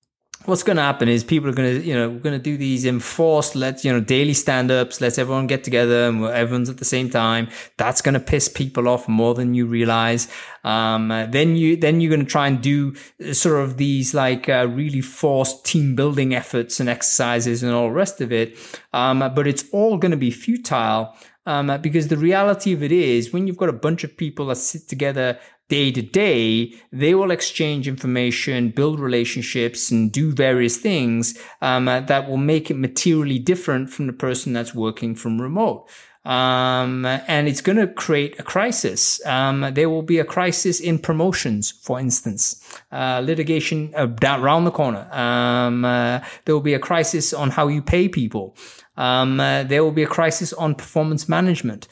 [SPEAKER 2] what's going to happen is people are going to, you know, we're going to do these enforced, let's, you know, daily stand-ups, let's everyone get together and everyone's at the same time. That's going to piss people off more than you realize. Um, uh, then you, then you're going to try and do sort of these like uh, really forced team building efforts and exercises and all the rest of it. Um, but it's all going to be futile. Um, because the reality of it is when you've got a bunch of people that sit together day to day, they will exchange information, build relationships, and do various things um, that will make it materially different from the person that's working from remote. Um, and it's going to create a crisis. Um, there will be a crisis in promotions, for instance, uh, litigation uh, down around the corner. Um, uh, there will be a crisis on how you pay people. Um, uh, there will be a crisis on performance management.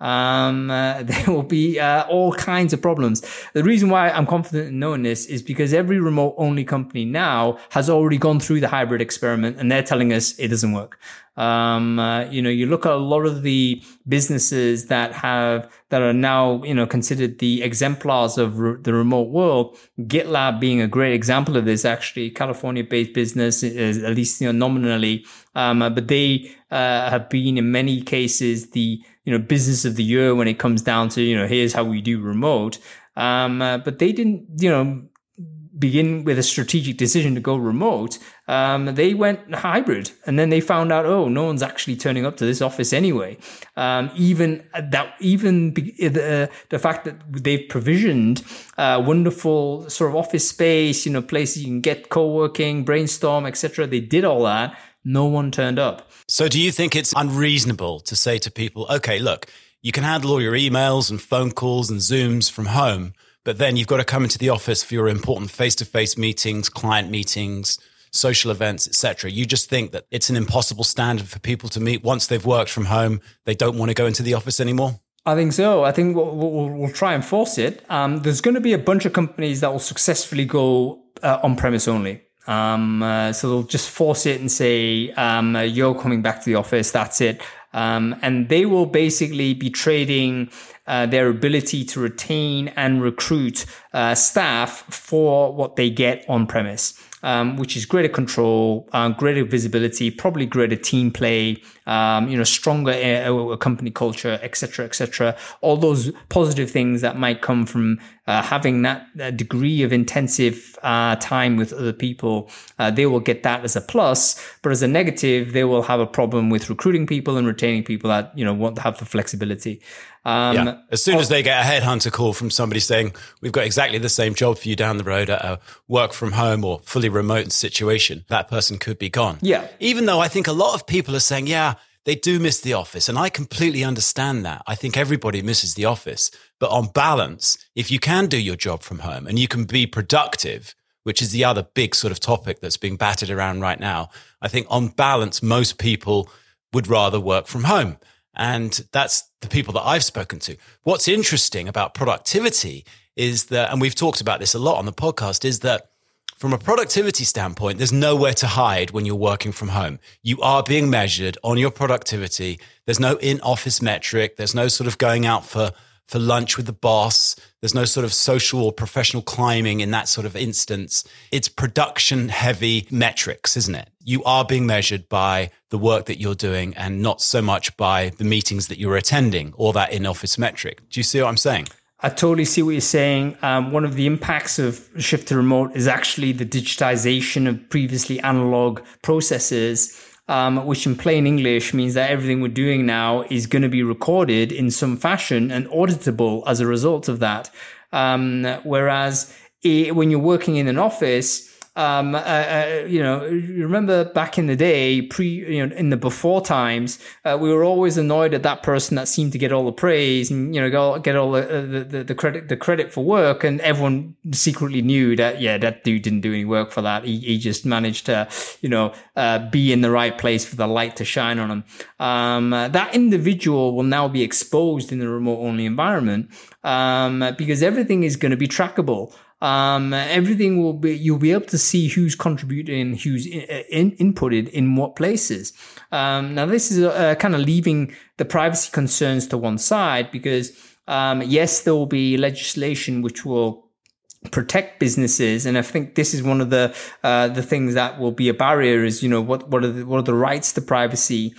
[SPEAKER 2] Um, uh, there will be uh, all kinds of problems. The reason why I'm confident in knowing this is because every remote only company now has already gone through the hybrid experiment and they're telling us it doesn't work. Um, uh, you know, you look at a lot of the businesses that have, that are now, you know, considered the exemplars of re- the remote world, GitLab being a great example of this, actually, California-based business, is, at least, you know, nominally. Um, but they, uh, have been in many cases the, you know, business of the year when it comes down to, you know, here's how we do remote. Um, uh, but they didn't, you know, begin with a strategic decision to go remote. Um, they went hybrid and then they found out, oh, no one's actually turning up to this office anyway. Um, even that, even the, uh, the fact that they've provisioned uh, wonderful sort of office space, you know, places you can get co-working, brainstorm, et cetera. They did all that. No one turned up.
[SPEAKER 1] So do you think it's unreasonable to say to people, okay, look, you can handle all your emails and phone calls and Zooms from home, but then you've got to come into the office for your important face-to-face meetings, client meetings, social events, et cetera. You just think that it's an impossible standard for people to meet once they've worked from home. They don't want to go into the office anymore?
[SPEAKER 2] I think so. I think we'll, we'll, we'll try and force it. Um, there's going to be a bunch of companies that will successfully go uh, on-premise only. Um, uh, so they'll just force it and say, um, uh, you're coming back to the office. That's it. Um, and they will basically be trading uh, their ability to retain and recruit uh, staff for what they get on premise, um, which is greater control, uh, greater visibility, probably greater team play, um, you know, stronger uh, company culture, et cetera, et cetera. All those positive things that might come from uh, having that uh, degree of intensive uh, time with other people, uh, they will get that as a plus. But as a negative, they will have a problem with recruiting people and retaining people that, you know, want to have the flexibility. Um,
[SPEAKER 1] yeah. As soon as they get a headhunter call from somebody saying, we've got exactly the same job for you down the road at a work from home or fully remote situation, that person could be gone.
[SPEAKER 2] Yeah.
[SPEAKER 1] Even though I think a lot of people are saying, yeah, they do miss the office. And I completely understand that. I think everybody misses the office. But on balance, if you can do your job from home and you can be productive, which is the other big sort of topic that's being battered around right now, I think on balance, most people would rather work from home. And that's the people that I've spoken to. What's interesting about productivity is that, and we've talked about this a lot on the podcast, is that from a productivity standpoint, there's nowhere to hide when you're working from home. You are being measured on your productivity. There's no in-office metric. There's no sort of going out for, for lunch with the boss. There's no sort of social or professional climbing in that sort of instance. It's production heavy metrics, isn't it? You are being measured by the work that you're doing and not so much by the meetings that you're attending or that in-office metric. Do you see what I'm saying?
[SPEAKER 2] I totally see what you're saying. Um, one of the impacts of shift to remote is actually the digitization of previously analog processes, um, which in plain English means that everything we're doing now is going to be recorded in some fashion and auditable as a result of that. Um, whereas it, when you're working in an office, Um, uh, uh, you know, you remember back in the day, pre, you know, in the before times, uh, we were always annoyed at that person that seemed to get all the praise and, you know, get, get all the, the, the credit, the credit for work. And everyone secretly knew that, yeah, that dude didn't do any work for that. He, he just managed to, you know, uh, be in the right place for the light to shine on him. Um, uh, that individual will now be exposed in the remote only environment, um, because everything is going to be trackable. Um, everything will be, you'll be able to see who's contributing, who's in, in, inputted in what places. Um, now this is uh, kind of leaving the privacy concerns to one side because, um, yes, there will be legislation which will protect businesses. And I think this is one of the uh, the things that will be a barrier is, you know, what, what are the, what are the rights to privacy?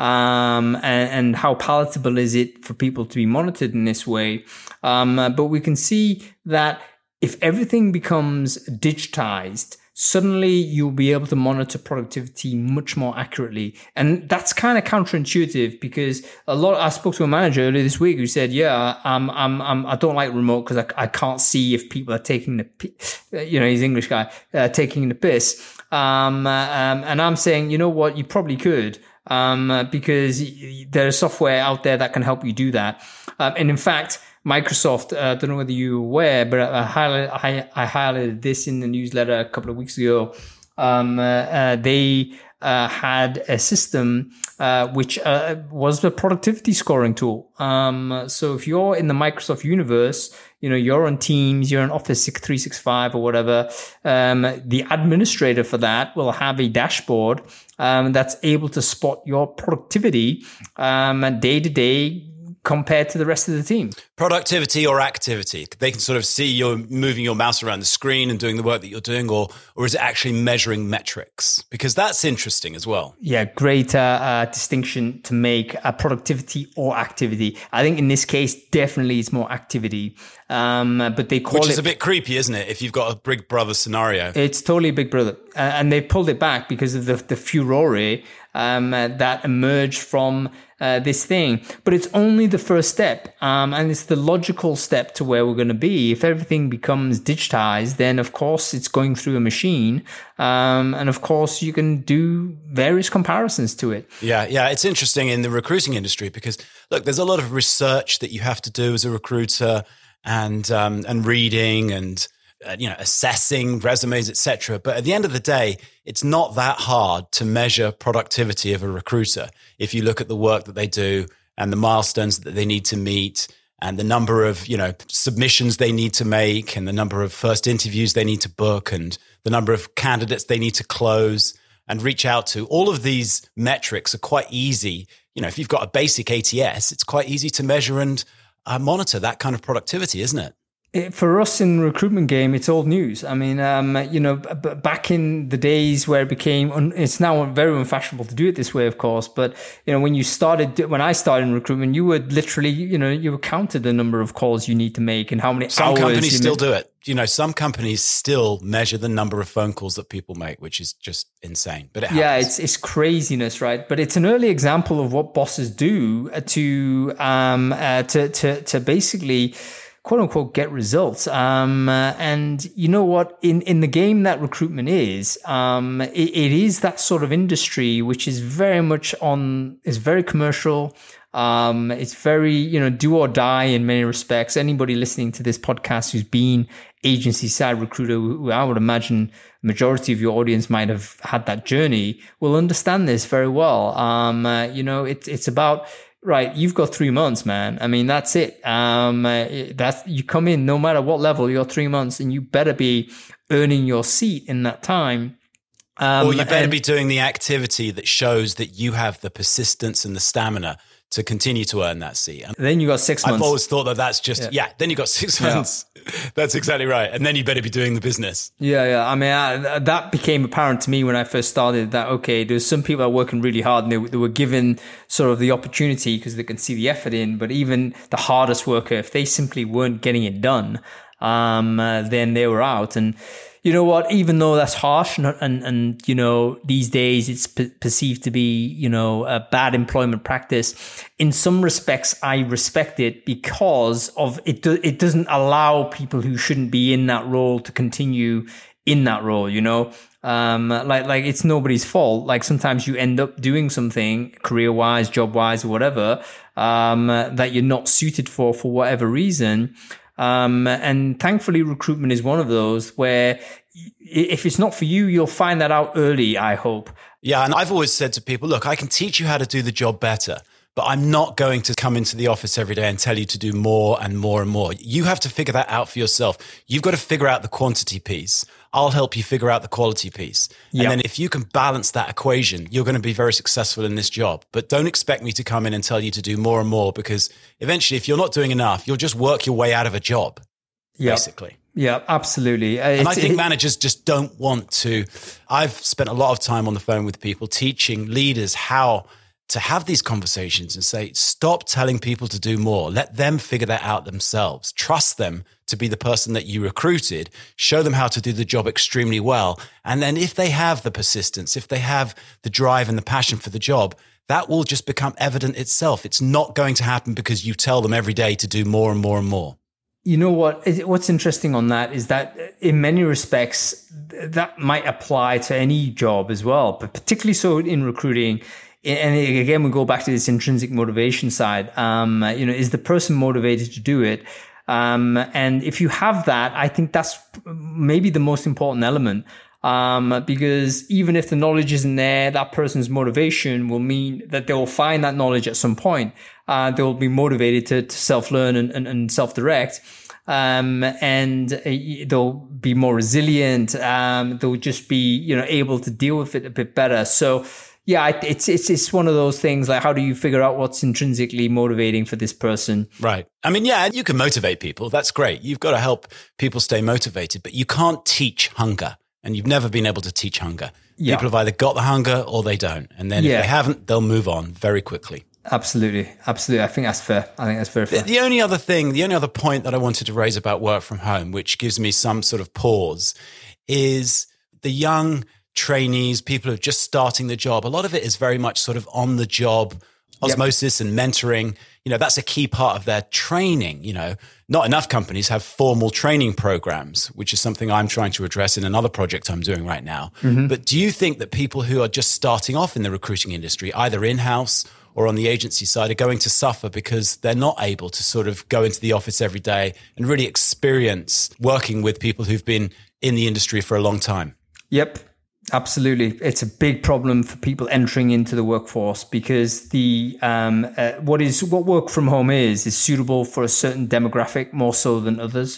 [SPEAKER 2] Um, and, and how palatable is it for people to be monitored in this way? Um, uh, but we can see that if everything becomes digitized, suddenly you'll be able to monitor productivity much more accurately. And that's kind of counterintuitive because a lot, I spoke to a manager earlier this week who said, yeah, I'm, I'm, I'm, I don't like remote because I, I can't see if people are taking the, you know, he's an English guy, uh, taking the piss. Um, uh, um, and I'm saying, you know what, you probably could. Um, uh, because there's software out there that can help you do that. Um, and in fact, Microsoft, uh, I don't know whether you're aware, but I, highlight, I, I highlighted this in the newsletter a couple of weeks ago. Um, uh, uh, they uh, had a system uh, which uh, was a productivity scoring tool. Um, so if you're in the Microsoft universe, you know, you're on Teams, you're on Office three sixty-five or whatever, um, the administrator for that will have a dashboard um, that's able to spot your productivity um, day to day compared to the rest of the team.
[SPEAKER 1] Productivity or activity? They can sort of see you're moving your mouse around the screen and doing the work that you're doing, or or is it actually measuring metrics? Because that's interesting as well.
[SPEAKER 2] Yeah, great uh, uh, distinction to make, uh, productivity or activity. I think in this case, definitely it's more activity. Um, but they call it...
[SPEAKER 1] Which is a bit creepy, isn't it? If you've got a Big Brother scenario.
[SPEAKER 2] It's totally Big Brother. Uh, and they pulled it back because of the, the furore um, uh, that emerged from uh, this thing. But it's only the first step. Um, and it's the logical step to where we're going to be. If everything becomes digitized, then of course it's going through a machine. Um, and of course you can do various comparisons to it.
[SPEAKER 1] Yeah, yeah. It's interesting in the recruiting industry because, look, there's a lot of research that you have to do as a recruiter and um, and reading and uh, you know assessing resumes, et cetera. But at the end of the day, it's not that hard to measure productivity of a recruiter if you look at the work that they do and the milestones that they need to meet and the number of you know submissions they need to make and the number of first interviews they need to book and the number of candidates they need to close and reach out to. All of these metrics are quite easy. You know, if you've got a basic A T S, it's quite easy to measure and Uh, monitor that kind of productivity, isn't it?
[SPEAKER 2] It, for us in the recruitment game, it's old news. I mean, um, you know, b- back in the days where it became, un- it's now very unfashionable to do it this way, of course. But, you know, when you started, when I started in recruitment, you would literally, you know, you counted the number of calls you need to make and how many
[SPEAKER 1] some
[SPEAKER 2] hours.
[SPEAKER 1] Some companies still
[SPEAKER 2] ma-
[SPEAKER 1] do it. You know, some companies still measure the number of phone calls that people make, which is just insane. But it happens.
[SPEAKER 2] Yeah, it's it's craziness, right? But it's an early example of what bosses do to um uh, to to to basically, quote unquote, get results. Um, uh, and you know what? In, in the game that recruitment is, um, it, it is that sort of industry which is very much on, is very commercial. Um, it's very, you know, do or die in many respects. Anybody listening to this podcast who's been agency side recruiter, who I would imagine majority of your audience might have had that journey, will understand this very well. Um, uh, you know, it's, it's about, right, you've got three months, man. I mean, that's it. Um, uh, that's, you come in, no matter what level, you're three months and you better be earning your seat in that time.
[SPEAKER 1] Um, or you better and, be doing the activity that shows that you have the persistence and the stamina to continue to earn that seat. And
[SPEAKER 2] then you got six months.
[SPEAKER 1] I've always thought that that's just, yeah, yeah then you got six yeah. months. That's exactly right. And then you better be doing the business.
[SPEAKER 2] Yeah, yeah. I mean, I, that became apparent to me when I first started that, okay, there's some people are working really hard and they, they were given sort of the opportunity because they can see the effort in, but even the hardest worker, if they simply weren't getting it done, um, uh, then they were out. And you know what, even though that's harsh and, and, and you know, these days it's p- perceived to be, you know, a bad employment practice, in some respects, I respect it because of it. Do, it doesn't allow people who shouldn't be in that role to continue in that role, you know? Um, like, like it's nobody's fault. Like sometimes you end up doing something career wise, job wise, or whatever, um, that you're not suited for, for whatever reason. Um, and thankfully recruitment is one of those where if it's not for you, you'll find that out early, I hope.
[SPEAKER 1] Yeah. And I've always said to people, look, I can teach you how to do the job better, but I'm not going to come into the office every day and tell you to do more and more and more. You have to figure that out for yourself. You've got to figure out the quantity piece. I'll help you figure out the quality piece. Yep. And then if you can balance that equation, you're going to be very successful in this job. But don't expect me to come in and tell you to do more and more, because eventually if you're not doing enough, you'll just work your way out of a job, yep. basically.
[SPEAKER 2] Yeah, absolutely.
[SPEAKER 1] And
[SPEAKER 2] it's,
[SPEAKER 1] I think
[SPEAKER 2] it,
[SPEAKER 1] managers just don't want to. I've spent a lot of time on the phone with people teaching leaders how to have these conversations and say, stop telling people to do more. Let them figure that out themselves. Trust them to be the person that you recruited. Show them how to do the job extremely well. And then if they have the persistence, if they have the drive and the passion for the job, that will just become evident itself. It's not going to happen because you tell them every day to do more and more and more.
[SPEAKER 2] You know what? What's interesting on that is that in many respects, that might apply to any job as well, but particularly so in recruiting. And again, we go back to this intrinsic motivation side. Um, you know, is the person motivated to do it? Um, and if you have that, I think that's maybe the most important element. Um, because even if the knowledge isn't there, that person's motivation will mean that they will find that knowledge at some point. Uh, they will be motivated to, to self-learn and, and, and self-direct. Um, and they'll be more resilient. Um, they'll just be, you know, able to deal with it a bit better. So, yeah, it's, it's, it's one of those things like, how do you figure out what's intrinsically motivating for this person?
[SPEAKER 1] Right. I mean, yeah, you can motivate people. That's great. You've got to help people stay motivated, but you can't teach hunger. And you've never been able to teach hunger. Yeah. People have either got the hunger or they don't. And then yeah. if they haven't, they'll move on very quickly.
[SPEAKER 2] Absolutely. Absolutely. I think that's fair. I think that's very fair.
[SPEAKER 1] The, the only other thing, the only other point that I wanted to raise about work from home, which gives me some sort of pause, is the young trainees, people who are just starting the job. A lot of it is very much sort of on the job osmosis yep. and mentoring. You know, that's a key part of their training. You know, not enough companies have formal training programs, which is something I'm trying to address in another project I'm doing right now. Mm-hmm. But do you think that people who are just starting off in the recruiting industry, either in-house or on the agency side, are going to suffer because they're not able to sort of go into the office every day and really experience working with people who've been in the industry for a long time?
[SPEAKER 2] Yep. Absolutely. It's a big problem for people entering into the workforce because the um, uh, what is what work from home is is suitable for a certain demographic more so than others.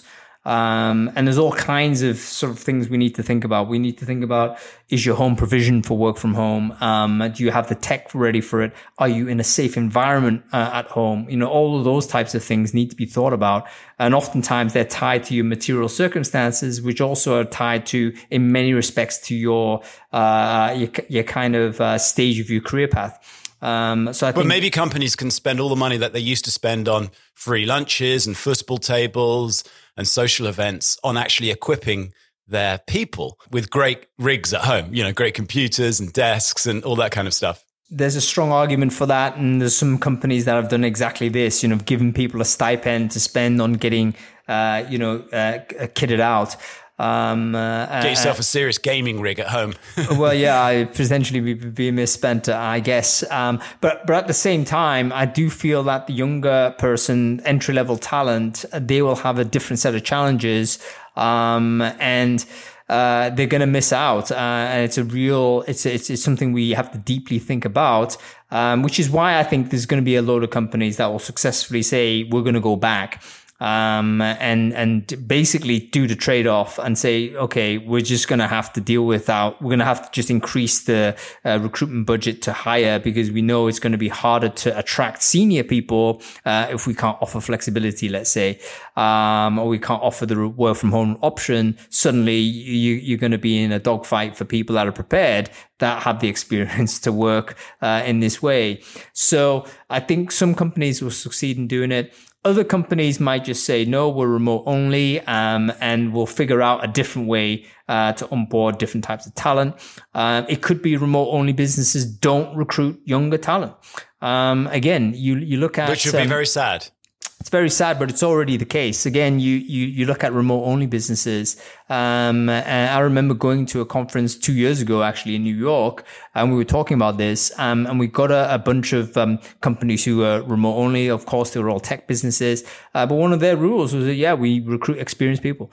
[SPEAKER 2] Um, and there's all kinds of sort of things we need to think about. We need to think about, is your home provisioned for work from home? Um, do you have the tech ready for it? Are you in a safe environment uh, at home? You know, all of those types of things need to be thought about. And oftentimes they're tied to your material circumstances, which also are tied to, in many respects, to your, uh, your, your kind of uh, stage of your career path. Um, so I think,
[SPEAKER 1] but maybe companies can spend all the money that they used to spend on free lunches and football tables and social events on actually equipping their people with great rigs at home, you know, great computers and desks and all that kind of stuff.
[SPEAKER 2] There's a strong argument for that. And there's some companies that have done exactly this, you know, giving people a stipend to spend on getting, uh, you know, uh, kitted out. Um, uh,
[SPEAKER 1] Get yourself uh, a serious gaming rig at home.
[SPEAKER 2] Well, yeah, I potentially be, be misspent, uh, I guess. Um, but but at the same time, I do feel that the younger person, entry level talent, they will have a different set of challenges, um, and uh, they're going to miss out. Uh, and it's a real, it's, it's it's something we have to deeply think about. Um, which is why I think there's going to be a load of companies that will successfully say we're going to go back. Um, and, and basically do the trade-off and say, okay, we're just going to have to deal with that. We're going to have to just increase the uh, recruitment budget to higher because we know it's going to be harder to attract senior people, uh, if we can't offer flexibility, let's say, um, or we can't offer the work from home option. Suddenly you, you're going to be in a dogfight for people that are prepared, that have the experience to work, uh, in this way. So I think some companies will succeed in doing it. Other companies might just say, no, we're remote only, um, and we'll figure out a different way uh, to onboard different types of talent. Uh, it could be remote only businesses don't recruit younger talent. Um, again, you you look at...
[SPEAKER 1] Which would um, be very sad.
[SPEAKER 2] It's very sad, but it's already the case. Again, you you you look at remote only businesses. Um, and I remember going to a conference two years ago, actually in New York, and we were talking about this. Um, and we got a, a bunch of um, companies who were remote only. Of course, they were all tech businesses. Uh, but one of their rules was that, yeah, we recruit experienced people.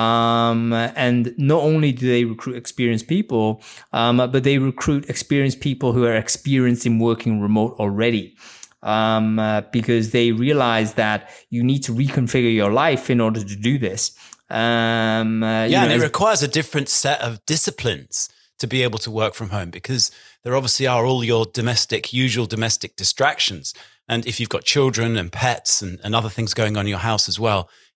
[SPEAKER 2] Um, and not only do they recruit experienced people, um, but they recruit experienced people who are experienced in working remote already. Um, uh, because they realize that you need to reconfigure your life in order to do this. Um, uh,
[SPEAKER 1] yeah,
[SPEAKER 2] you know,
[SPEAKER 1] and it
[SPEAKER 2] as-
[SPEAKER 1] requires a different set of disciplines to be able to work from home because there obviously are all your domestic, usual domestic distractions. And if you've got children and pets and, and other things going on in your house as well,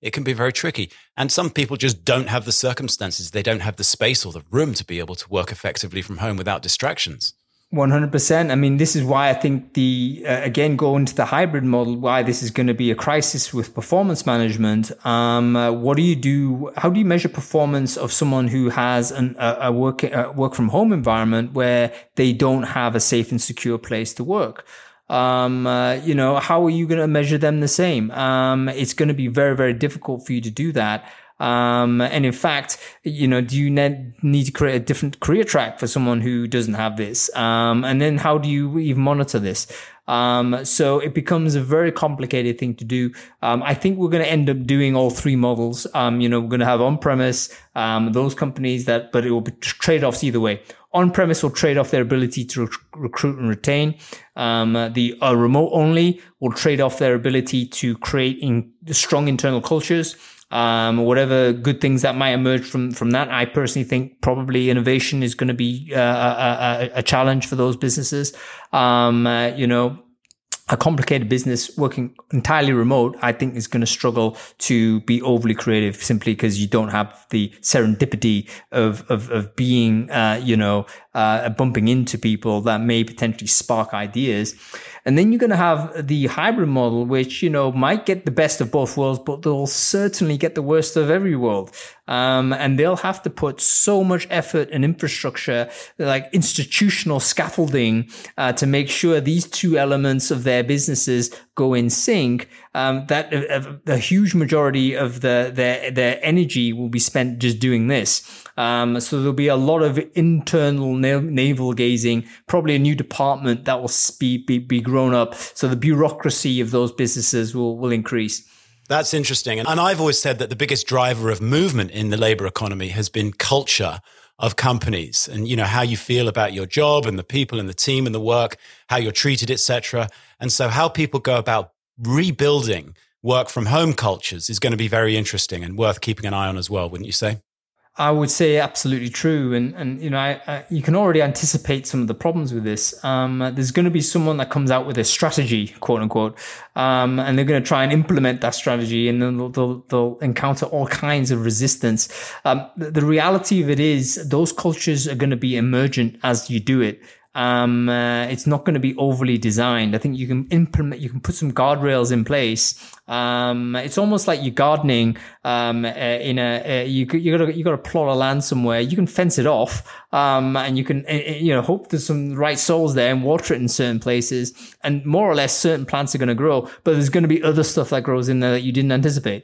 [SPEAKER 1] it can be very tricky. And some people just don't have the circumstances. They don't have the space or the room to be able to work effectively from home without distractions.
[SPEAKER 2] one hundred percent. I mean, this is why I think the, uh, again, going to the hybrid model, why this is going to be a crisis with performance management. Um, uh, what do you do? How do you measure performance of someone who has an, a, a work, a work from home environment where they don't have a safe and secure place to work? Um, uh, you know, how are you going to measure them the same? Um, it's going to be very, very difficult for you to do that. Um, and in fact, you know, do you ne- need to create a different career track for someone who doesn't have this? Um, and then how do you even monitor this? Um, so it becomes a very complicated thing to do. Um, I think we're going to end up doing all three models. Um, you know, we're going to have on-premise, um, those companies that, but it will be trade-offs either way. On-premise will trade off their ability to rec- recruit and retain. Um, the uh, remote only will trade off their ability to create in strong internal cultures. Um, whatever good things that might emerge from, from that. I personally think probably innovation is going to be uh, a, a, a challenge for those businesses. Um, uh, you know, a complicated business working entirely remote, I think is going to struggle to be overly creative simply because you don't have the serendipity of, of, of being, uh, you know, uh, bumping into people that may potentially spark ideas. And then you're going to have the hybrid model, which, you know, might get the best of both worlds, but they'll certainly get the worst of every world. Um, and they'll have to put so much effort and infrastructure, like institutional scaffolding, uh, to make sure these two elements of their businesses go in sync. Um, that a, a huge majority of the their their energy will be spent just doing this. Um, so there'll be a lot of internal navel gazing, probably a new department that will be, be, be grown up. So the bureaucracy of those businesses will, will increase.
[SPEAKER 1] That's interesting. And I've always said that the biggest driver of movement in the labor economy has been culture of companies and, you know, how you feel about your job and the people and the team and the work, how you're treated, et cetera. And so how people go about rebuilding work from home cultures is going to be very interesting and worth keeping an eye on as well, wouldn't you say?
[SPEAKER 2] I would say absolutely true. And, and you know, I, I, you can already anticipate some of the problems with this. Um, there's going to be someone that comes out with a strategy, quote unquote, um, and they're going to try and implement that strategy, and then they'll, they'll, they'll encounter all kinds of resistance. Um, the, the reality of it is those cultures are going to be emergent as you do it. Um, uh, it's not going to be overly designed. I think you can implement, you can put some guardrails in place. Um, it's almost like you're gardening, um, uh, in a, uh, you, you gotta, you gotta plot a land somewhere. You can fence it off, um, and you can, uh, you know, hope there's some right soils there and water it in certain places. And more or less certain plants are going to grow, but there's going to be other stuff that grows in there that you didn't anticipate.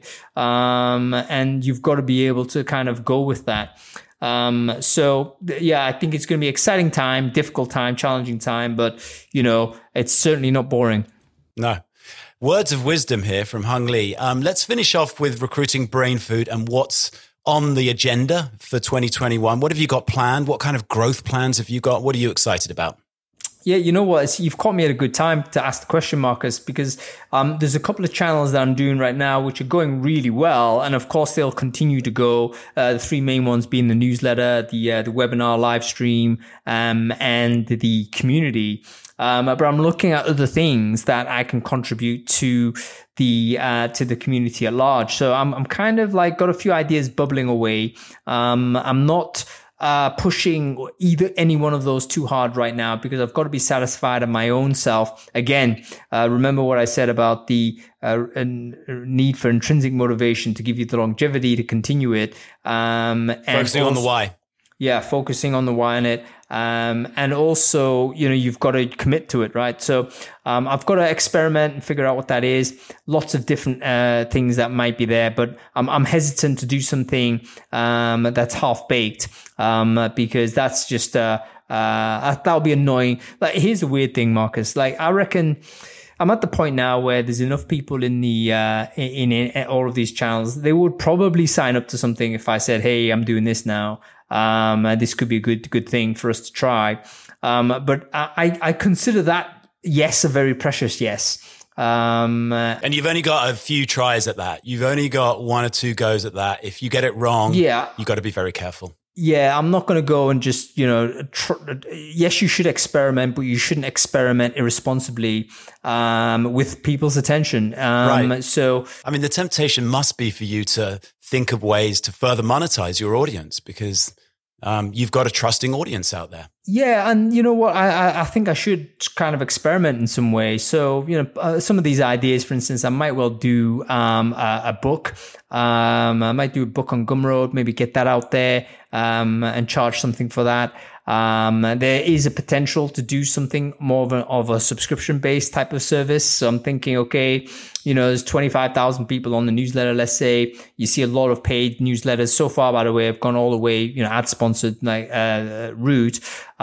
[SPEAKER 2] Um, and you've got to be able to kind of go with that. Um, so yeah, I think it's going to be an exciting time, difficult time, challenging time, but you know, it's certainly not boring.
[SPEAKER 1] No. Words of wisdom here from Hung Lee. Um, let's finish off with recruiting brain food and what's on the agenda for twenty twenty-one. What have you got planned? What kind of growth plans have you got? What are you excited about?
[SPEAKER 2] Yeah, you know what? It's, you've caught me at a good time to ask the question, Marcus, because um, there's a couple of channels that I'm doing right now which are going really well, and of course they'll continue to go. Uh, the three main ones being the newsletter, the uh, the webinar live stream, um, and the community. Um, but I'm looking at other things that I can contribute to the uh, to the community at large. So I'm I'm kind of like got a few ideas bubbling away. Um, I'm not. Uh, pushing either any one of those too hard right now because I've got to be satisfied in my own self. Again, uh, remember what I said about the uh, need for intrinsic motivation to give you the longevity to continue it. Um, and
[SPEAKER 1] Focusing
[SPEAKER 2] also,
[SPEAKER 1] on the why.
[SPEAKER 2] Yeah, focusing on the why in it. Um, and also, you know, you've got to commit to it, right? So, um, I've got to experiment and figure out what that is. Lots of different, uh, things that might be there, but I'm, I'm hesitant to do something, um, that's half baked, um, because that's just, uh, uh, that'll be annoying. Like, here's the weird thing, Marcus. Like, I reckon, I'm at the point now where there's enough people in the uh, in, in all of these channels. They would probably sign up to something if I said, "Hey, I'm doing this now. Um, this could be a good good thing for us to try." Um, but I, I consider that yes a very precious yes. Um,
[SPEAKER 1] and you've only got a few tries at that. You've only got one or two goes at that. If you get it wrong,
[SPEAKER 2] yeah,
[SPEAKER 1] you've got to be very careful.
[SPEAKER 2] Yeah, I'm not going to go and just, you know, tr- yes, you should experiment, but you shouldn't experiment irresponsibly um, with people's attention. Um,
[SPEAKER 1] right.
[SPEAKER 2] So,
[SPEAKER 1] I mean, the temptation must be for you to think of ways to further monetize your audience because um, you've got a trusting audience out there.
[SPEAKER 2] Yeah, and you know what? I I think I should kind of experiment in some way. So, you know, uh, some of these ideas, for instance, I might well do um, a, a book. Um, I might do a book on Gumroad, maybe get that out there um, and charge something for that. Um, there is a potential to do something more of a, of a subscription-based type of service. So I'm thinking, okay, you know, there's twenty-five thousand people on the newsletter. Let's say you see a lot of paid newsletters. So far, by the way, I've gone all the way, you know, ad-sponsored like uh, route,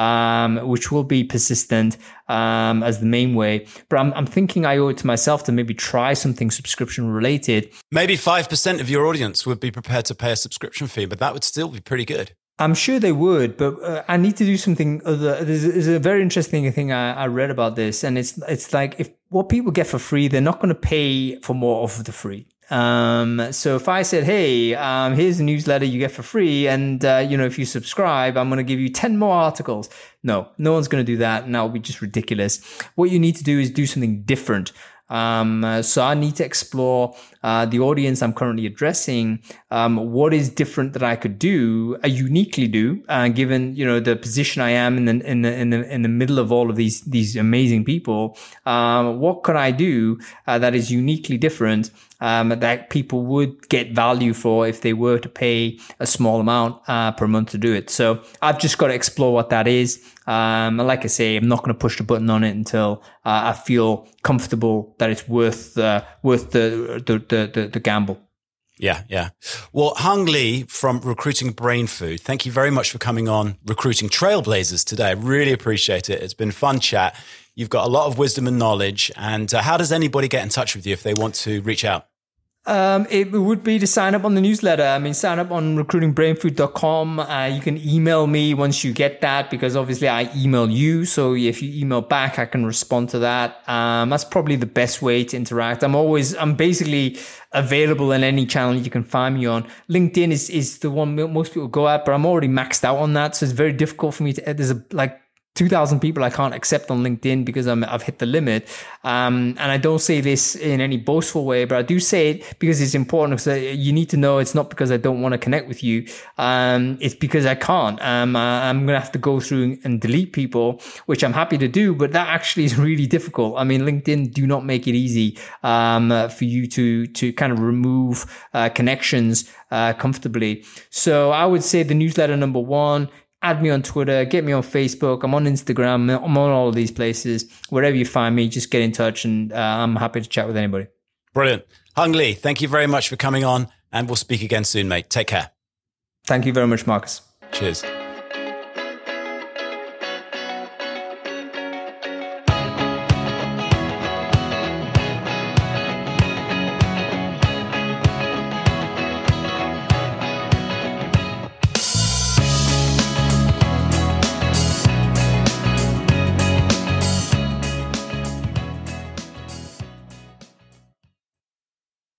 [SPEAKER 2] um, which will be persistent um, as the main way. But I'm, I'm thinking I owe it to myself to maybe try something subscription-related.
[SPEAKER 1] Maybe five percent of your audience would be prepared to pay a subscription fee, but that would still be pretty good.
[SPEAKER 2] I'm sure they would, but uh, I need to do something other. There's, there's a very interesting thing I, I read about this, and it's it's like if what people get for free, they're not going to pay for more of the free. Um, so if I said, hey, um, here's a newsletter you get for free, and uh, you know, if you subscribe, I'm going to give you ten more articles. No, no one's going to do that, and that would be just ridiculous. What you need to do is do something different. Um, uh, so I need to explore uh, the audience I'm currently addressing. Um, what is different that I could do, I uniquely do, uh, given you know the position I am in the in the in the in the middle of all of these these amazing people. Um, what could I do uh, that is uniquely different um, that people would get value for if they were to pay a small amount uh, per month to do it? So I've just got to explore what that is. Um, like I say, I'm not going to push the button on it until uh, I feel comfortable that it's worth uh, worth the the, the the the gamble.
[SPEAKER 1] Yeah, yeah. Well, Hung Lee from Recruiting Brain Food, thank you very much for coming on Recruiting Trailblazers today. I really appreciate it. It's been fun chat. You've got a lot of wisdom and knowledge. And uh, how does anybody get in touch with you if they want to reach out?
[SPEAKER 2] Um, it would be to sign up on the newsletter. I mean, sign up on recruiting brain food dot com. Uh, you can email me once you get that, because obviously I email you. So if you email back, I can respond to that. Um, that's probably the best way to interact. I'm always, I'm basically available in any channel you can find me on. LinkedIn is, is the one most people go at, but I'm already maxed out on that. So it's very difficult for me to, there's a, like, two thousand people I can't accept on LinkedIn because I'm, I've hit the limit. Um, and I don't say this in any boastful way, but I do say it because it's important, because you need to know it's not because I don't want to connect with you. Um, it's because I can't. Um, I, I'm going to have to go through and delete people, which I'm happy to do, but that actually is really difficult. I mean, LinkedIn do not make it easy, um, uh, for you to, to kind of remove, uh, connections, uh, comfortably. So I would say the newsletter number one, add me on Twitter, get me on Facebook. I'm on Instagram. I'm on all of these places. Wherever you find me, just get in touch, and uh, I'm happy to chat with anybody.
[SPEAKER 1] Brilliant. Hung Lee, thank you very much for coming on, and we'll speak again soon, mate. Take care.
[SPEAKER 2] Thank you very much, Marcus.
[SPEAKER 1] Cheers.